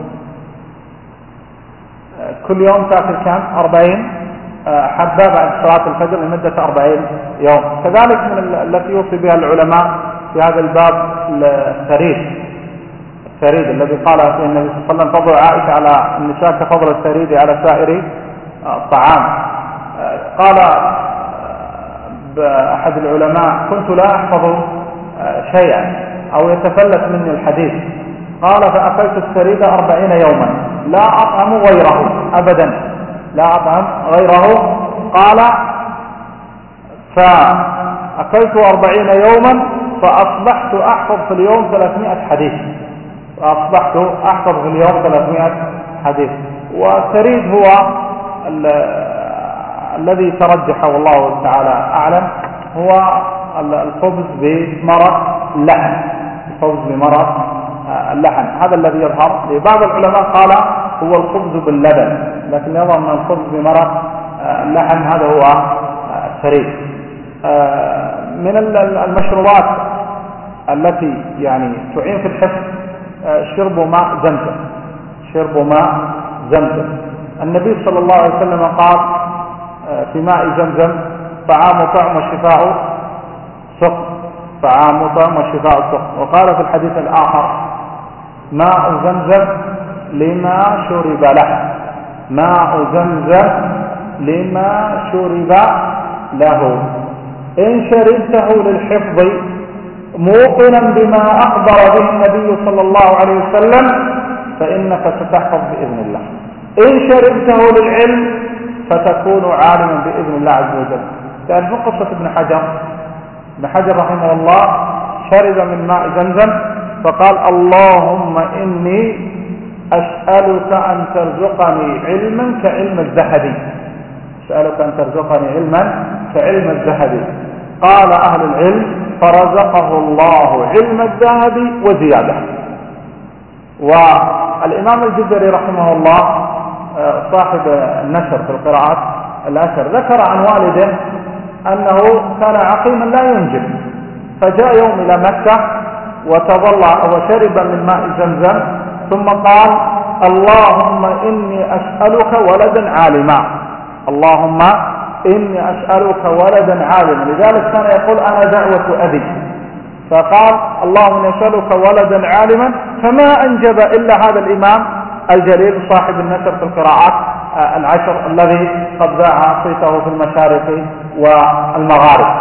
كل يوم تأكل كم؟ 40 حبة بعد صلاة الفجر لمدة 40 يوم. كذلك من التي يوصي بها العلماء في هذا الباب الثريد الذي قال فيه النبي صلى الله عليه وسلم: فضل عائشة على النساء كفضل الثريد على سائر الطعام. قال أحد العلماء: كنت لا أحفظ شيئا أو يتفلت مني الحديث. قال: فأكلت الثريد 40 يوما لا أطعم غيره أبدا، لا أطعم غيره. قال: فأكلت 40 يوما فأصبحت أحفظ في اليوم 300 حديث. فأصبحت أحفظ في اليوم 300 حديث. والثريد هو الذي ترجح والله تعالى أعلم هو الخبز بمرق اللحم. الخبز بمرق اللحم هذا الذي يظهر. بعض العلماء قال هو الخبز باللبن، لكن يظهر أن الخبز بمرق اللحم هذا هو الثريد. من المشروبات التي يعني تعين في الحفظ شرب ماء زمزم، شرب ماء زمزم. النبي صلى الله عليه وسلم قال في ماء زمزم طعام طعم وشفاء سقم، طعام طعم وشفاء سقم. وقال في الحديث الآخر ماء زمزم لما شرب له، ماء زمزم لما شرب له، إن شربته للحفظ موقنا بما أخبر به النبي صلى الله عليه وسلم فإنك ستحفظ بإذن الله، إن شربته للعلم فتكون عالما بإذن الله عز وجل. تعرفون قصة ابن حجر رحمه الله شرب من ماء زمزم فقال اللهم إني أسألك أن ترزقني علما كعلم الذهبي، أسألك أن ترزقني علما كعلم الذهبي. قال أهل العلم فرزقه الله علم الذهب وزيادة. والإمام الجزري رحمه الله صاحب النشر في القراءات الأثر ذكر عن والده أنه كان عقيما لا ينجب، فجاء يوم إلى مكة وتضلع وشرب من ماء زمزم ثم قال اللهم إني أسألك ولدا عالما، اللهم إني أسألك ولدا عالما. لذلك كان يقول أنا دعوة أبي، فقال اللهم إني أسألك ولدا عالما، فما أنجب إلا هذا الإمام الجليل صاحب النشر في القراءات العشر الذي قد ذاع صيته في المشارق والمغارب.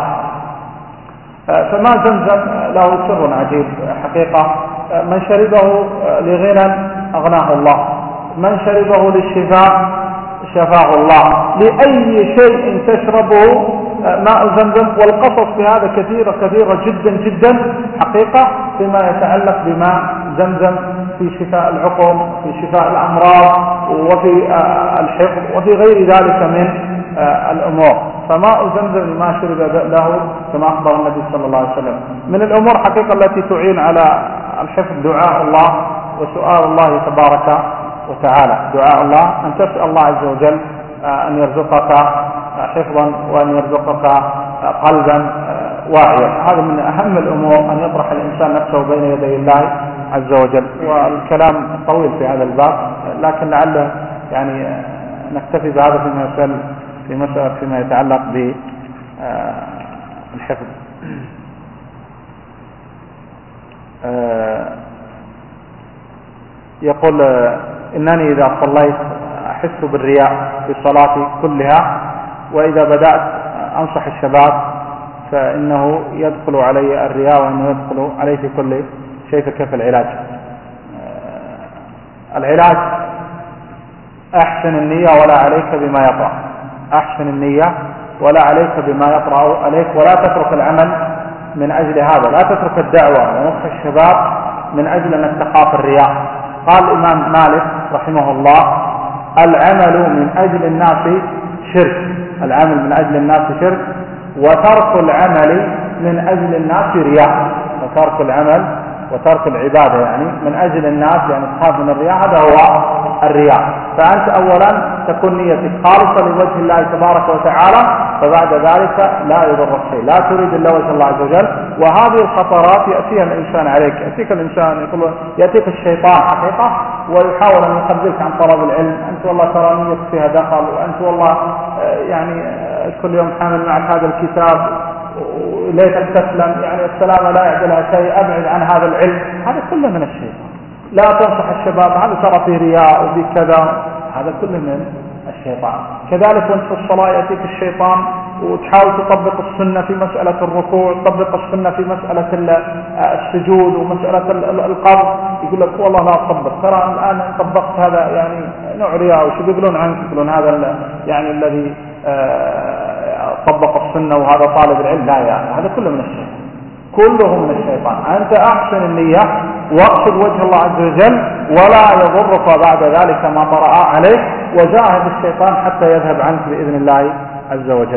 فما زمزم له سر عجيب حقيقة، من شربه لغنى أغناه الله، من شربه للشفاء شفاه الله، لأي شيء تشربه ماء زمزم. والقصص في هذا كثيرة جدا جدا حقيقة فيما يتعلق بماء زمزم في شفاء العقم، في شفاء الأمراض، وفي الحفظ، وفي غير ذلك من الأمور. فماء زمزم لما شرب له كما أخبر النبي صلى الله عليه وسلم. من الأمور حقيقة التي تعين على الحفظ دعاء الله وسؤال الله تبارك وتعالى، دعاء الله أن تسأل الله عز وجل أن يرزقك حفظا وأن يرزقك قلبا واعيا. هذا من أهم الأمور، أن يطرح الإنسان نفسه بين يدي الله عز وجل. والكلام طويل في هذا الباب، لكن لعله يعني نكتفي بهذا فيما يتعلق بالحفظ. يقول إنني إذا صليت أحس بالرياء في صلاتي كلها، وإذا بدأت أنصح الشباب فإنه يدخل علي الرياء وأنه يدخل علي في كل شيء، فكيف العلاج؟ العلاج أحسن النية ولا عليك بما يطرأ، أحسن النية ولا عليك بما يطرأ عليك، ولا تترك العمل من أجل هذا، لا تترك الدعوة ونصح الشباب من أجل أن تخاف الرياء. قال الإمام مالك رحمه الله العمل من أجل الناس شرك، العمل من أجل الناس شرك، وترك العمل من أجل الناس رياء. وترك العمل وترك العبادة يعني من أجل الناس، يعني تخاف من الرياء، هذا هو الرياء. فأنت أولا تكون نيتك خالصة لوجه الله تبارك وتعالى، فبعد ذلك لا يضرك شيء، لا تريد إلا وجه الله عز وجل. وهذه الخطرات يأتيها الإنسان عليك، يأتيك الإنسان يأتيك الشيطان حقيقة ويحاول أن يخذلك عن طلب العلم. أنت والله ترى نيتك فيها دخل، وأنت والله يعني كل يوم حامل معك هذا الكتاب وليتك تسلم، يعني السلامة لا يعدلها شيء، أبعد عن هذا العلم. هذا كله من الشيطان. لا تنصح الشباب، هذا ترى فيه رياء وفيه كذا، هذا كله من الشيطان. كذلك وانت في الصلاة يأتيك الشيطان وتحاول تطبق السنة في مسألة الركوع، تطبق السنة في مسألة السجود ومسألة القبض، يقول لك والله لا تطبق، ترى الآن طبقت هذا يعني نوع رياء، وشو بيقولون عنك؟ يقولون هذا يعني الذي طبق السنة وهذا طالب العلم. لا، يعني هذا كله من الشيطان، كله من الشيطان. أنت أحسن النية واقصد وجه الله عز وجل، ولا يضرك بعد ذلك ما طرأ عليك، وجاهد الشيطان حتى يذهب عنك بإذن الله عز وجل.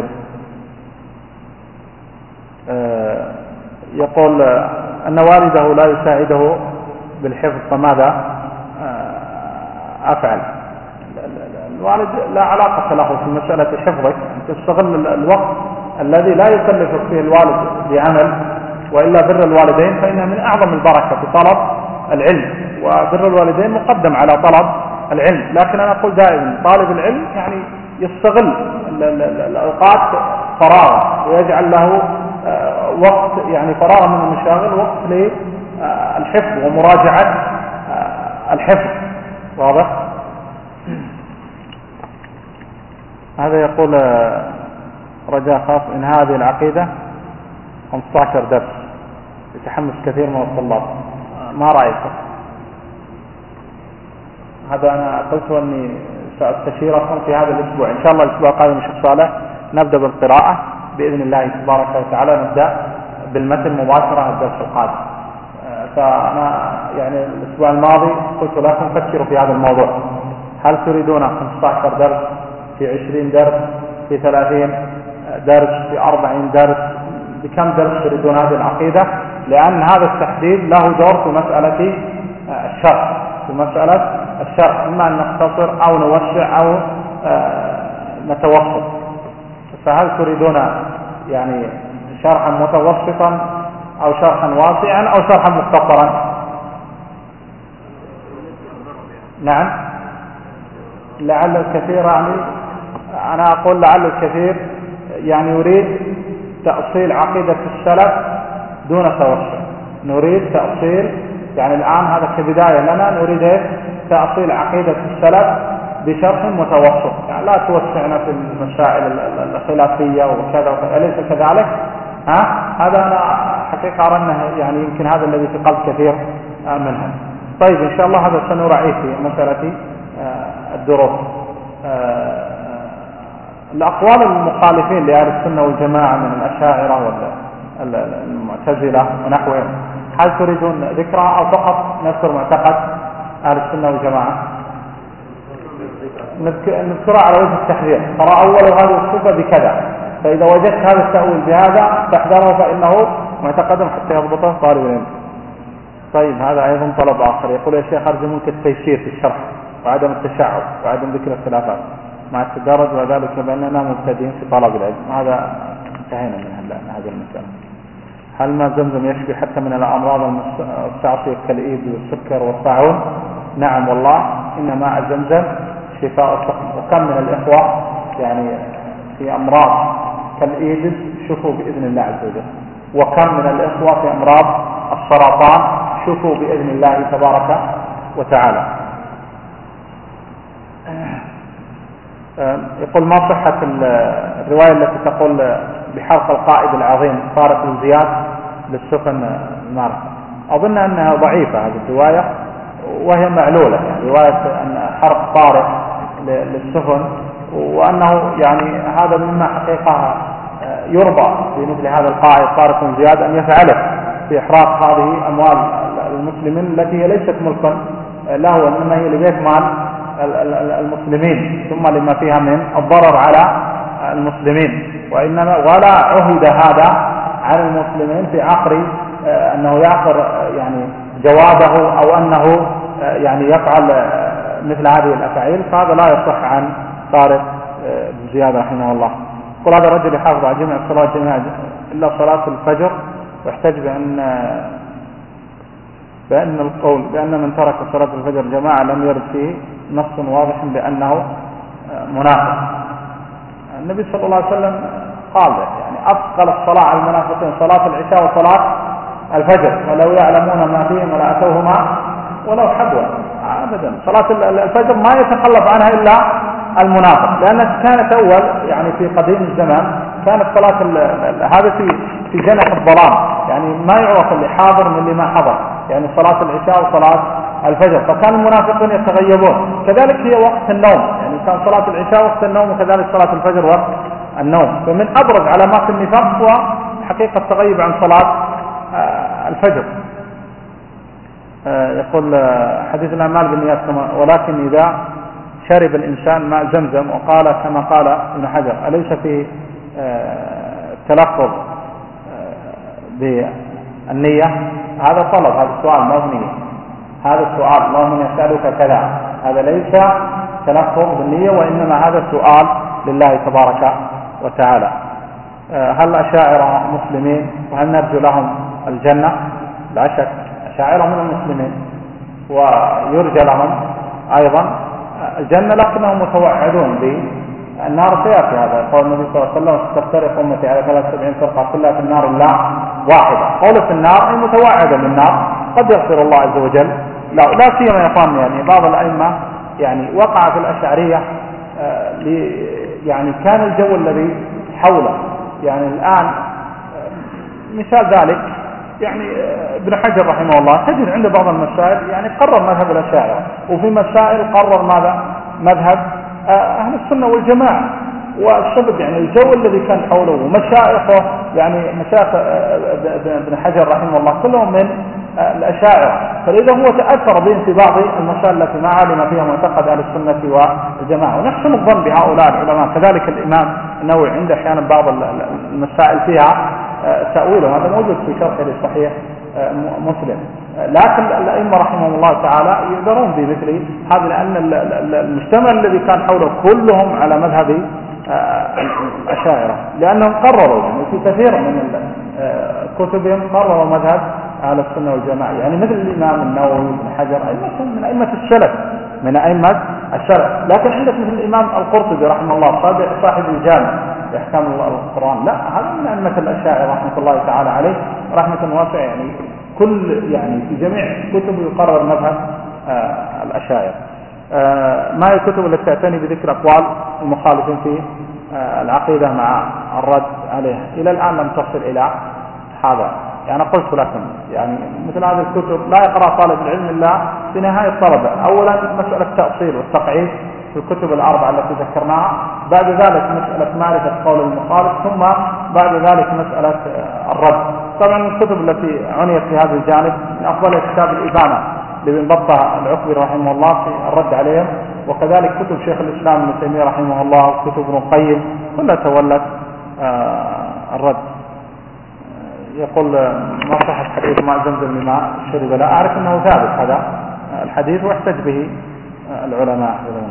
يقول أن والده لا يساعده بالحفظ، فماذا أفعل؟ الوالد لا علاقة له في مسألة حفظك، تستغل الوقت الذي لا يكلفك فيه الوالد بعمل، وإلا بر الوالدين فإنها من أعظم البركة في طلب العلم. وبر الوالدين مقدم على طلب العلم. لكن أنا أقول دائما طالب العلم يعني يستغل الأوقات فراغ ويجعل له وقت يعني فراغ من المشاغل وقت للحفظ ومراجعة الحفظ. واضح؟ هذا يقول رجاء خاص إن هذه العقيدة 15 درس يتحمس كثير من الطلاب، ما رأيكم؟ هذا أنا قلت أني سأستشيركم في هذا الأسبوع إن شاء الله. الأسبوع القادم شيخ صالح نبدأ بالقراءة بإذن الله تبارك وتعالى، نبدأ بالمتن مباشرة الدرس القادم. فأنا يعني الأسبوع الماضي قلت لكم فكروا في هذا الموضوع، هل تريدون 15 درس في 20 درس في 30 درس في 40 درس؟ بكم درس تريدون هذه العقيدة؟ لأن هذا التحديد له دور في مسألة الشرح، في مسألة الشرح إما أن نختصر أو نوسع أو نتوسط. فهل تريدون يعني شرحا متوسطا أو شرحا واسعا أو شرحا مختصرا؟ نعم، لعل الكثير يعني أنا أقول لعل الكثير يعني يريد تأصيل عقيدة السلف دون توسع. نريد تأصيل يعني الآن هذا كبداية لنا، نريد تأصيل عقيدة السلف بشرح متوسط، يعني لا توسعنا في المسائل الخلافية وكذا أليس كذلك؟ هذا أنا حقيقة أرى أنه يعني يمكن هذا الذي في قلب كثير منهم. طيب إن شاء الله هذا سنراعيه في مسألة الدروس. الأقوال المخالفين لأهل السنة والجماعة من الأشاعرة والمعتزلة ونحوهم، هل تريدون ذكرها أو فقط نذكر معتقد أهل السنة والجماعة؟ نذكرها على وجه التحذير، ترى أول هذه الصفة بكذا، فإذا وجدت هذا التأويل بهذا فاحذره فإنه معتقد حتى يضبطه طالب العلم. طيب هذا أيضا طلب آخر، يقول يا شيخ أرجو منك التيسير في الشرح وعدم التشعب وعدم ذكر الخلافات مع التدرج، وذلك بأننا مبتدئين في طلب العلم. هذا انتهينا من هذه المسألة. هل ماء زمزم يشفي حتى من الأمراض المستعصية كالإيد والسكر والطاعون؟ نعم والله إن ماء زمزم شفاء السقم، وكم من الإخوة يعني في أمراض كالإيد شفوا بإذن الله عز وجل، وكم من الإخوة في أمراض السرطان شفوا بإذن الله تبارك وتعالى. يقول ما صحة الرواية التي تقول بحرق القائد العظيم طارق بن زياد للسفن الماركة؟ أظن أنها ضعيفة هذه الرواية وهي معلولة، يعني رواية أن حرق طارق للسفن، وأنه يعني هذا مما حقيقة يرضى بمثل هذا القائد طارق بن زياد أن يفعله في إحراق هذه أموال المسلمين التي هي ليست ملكا له، وإنما هي لبيت مال المسلمين، ثم لما فيها من الضرر على المسلمين، وإنما ولا عهد هذا على المسلمين في عقر أنه يعقر يعني جوابه أو أنه يعني يفعل مثل هذه الأفعال، فهذا لا يصح عن طارق بن زياد رحمه الله. قل هذا الرجل يحافظ على جميع الصلاة جميعا إلا صلاة الفجر، واحتج بأن القول بأن من ترك صلاة الفجر جماعة لم يرد فيه نص واضح بأنه منافق. النبي صلى الله عليه وسلم قال يعني أثقل الصلاة على المنافقين صلاة العشاء وصلاة الفجر، ولو يعلمون ما فيهما لأتوهما ولو حبوا. أبدا صلاة الفجر ما يتخلف عنها إلا المنافق، لأنها كانت أول يعني في قديم الزمان كانت صلاة هذا في جنح الظلام، يعني ما يعرف اللي حاضر من اللي ما حضر، يعني صلاة العشاء وصلاة الفجر، فكان المنافقون يتغيبون. كذلك هي وقت النوم، يعني كان صلاة العشاء وقت النوم، وكذلك صلاة الفجر وقت النوم. فمن أبرز علامات النفاق هو حقيقة التغيب عن صلاة الفجر. يقول حديث الأعمال بالنيات ولكن إذا شرب الإنسان ماء زمزم وقال كما قال ابن حجر أليس فيه تلفظ بالنية؟ هذا طلب، هذا السؤال ما هو نية، هذا السؤال اللهم يسألك كذا، هذا ليس تلفظ بالنية، وإنما هذا السؤال لله تبارك وتعالى. هل أشاعرة مسلمين وهل نرجو لهم الجنة؟ لا شك أشاعرة من المسلمين، ويرجى لهم أيضا الجنة، لكنهم متوعدون بالنار. سيأتي هذا قول النبي صلى الله عليه وسلم: ستفترق أمتي على 73 فرقة كلها في النار إلا واحدة. قول في النار أي متوعدا بالنار، قد يغفر الله عز وجل لا سيما يا اخواني يعني بعض الأئمة يعني وقع في الأشعرية يعني كان الجو الذي حوله يعني الآن مثال ذلك يعني ابن حجر رحمه الله تجد عنده بعض المسائل يعني قرر مذهب الأشاعرة، وفي مسائل قرر ماذا؟ مذهب أهل السنة والجماعة. والسبب يعني الجو الذي كان حوله ومشايخه يعني مشايخ ابن حجر رحمه الله كلهم من الأشاعرة، فلذا هو تأثر بهم في بعض المسائل التي ما علم فيها معتقد أهل السنة والجماعة. ونحسن الظن بهؤلاء العلماء. كذلك الإمام النووي عنده أحيانا بعض المسائل فيها تأويله، هذا موجود في شرحه لصحيح مسلم. لكن الأئمة رحمهم الله تعالى يقدرون بمثل هذا، لأن المجتمع الذي كان حوله كلهم على مذهب الأشاعرة، لأنهم قرروا يعني في كثير من كتبهم قرروا مذهب أهل السنة والجماعة، يعني مثل الإمام النووي بن حجر من أئمة السلف لكن عندك مثل الإمام القرطبي رحمه الله صاحب الجامع بأحكام القرآن، لا هذا من أئمة الأشاعرة رحمة الله تعالى عليه رحمة واسعة، يعني كل يعني في جميع كتبه يقرر مذهب الأشاعرة. ما هي الكتب التي تعتني بذكر أقوال المخالفين في العقيدة مع الرد عليها؟ إلى الآن لم تصل إلى هذا. يعني قلت لكم يعني مثل هذه الكتب لا يقرأ طالب العلم إلا في نهاية الطلبة. أولا مسألة التأصيل والتقعيد في الكتب الأربعة التي ذكرناها، بعد ذلك مسألة معرفة قول المخالف، ثم بعد ذلك مسألة الرد. طبعا الكتب التي عنيت في هذا الجانب من أفضل كتاب الإبانة لابن بطة العكبري رحمه الله في الرد عليهم، وكذلك كتب شيخ الإسلام ابن تيمية رحمه الله وكتب ابن القيم كلها تولت الرد. يقول ما صح الحديث ماء زمزم لما شرب؟ لا أعرف أنه ثابت هذا الحديث واحتج به العلماء.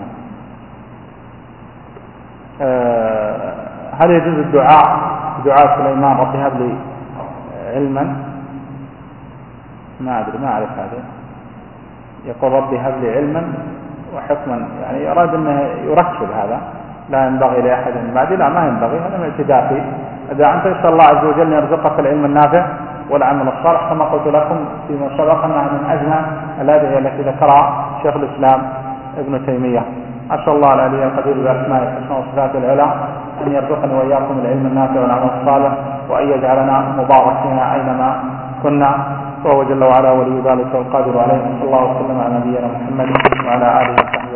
هل يجوز دعاء سليمان رب هب لي علما؟ ما أدري ما أعرف هذا. يقول ربي هب لي علما وحكما، يعني أراد أنه يركب هذا، لا ينبغي لأحد من بعدي، لا ما ينبغي، هذا من اعتداء فيه. إذا أنت يسأل الله عز وجل أن يرزقك العلم النافع والعمل الصالح، كما قلت لكم فيما سبق أنها من أجمع الأدعية التي ذكرها شيخ الإسلام ابن تيمية. أسأل الله العلي القدير بأسمائه الحسنى وصفاته العلى أن يرزقني وإياكم العلم النافع والعمل الصالح، وأن يجعلنا مباركين أينما كنا، وهو جل وعلا ولي ذلك والقادر عليه. صلى الله وسلم على نبينا محمد وعلى آله وصحبه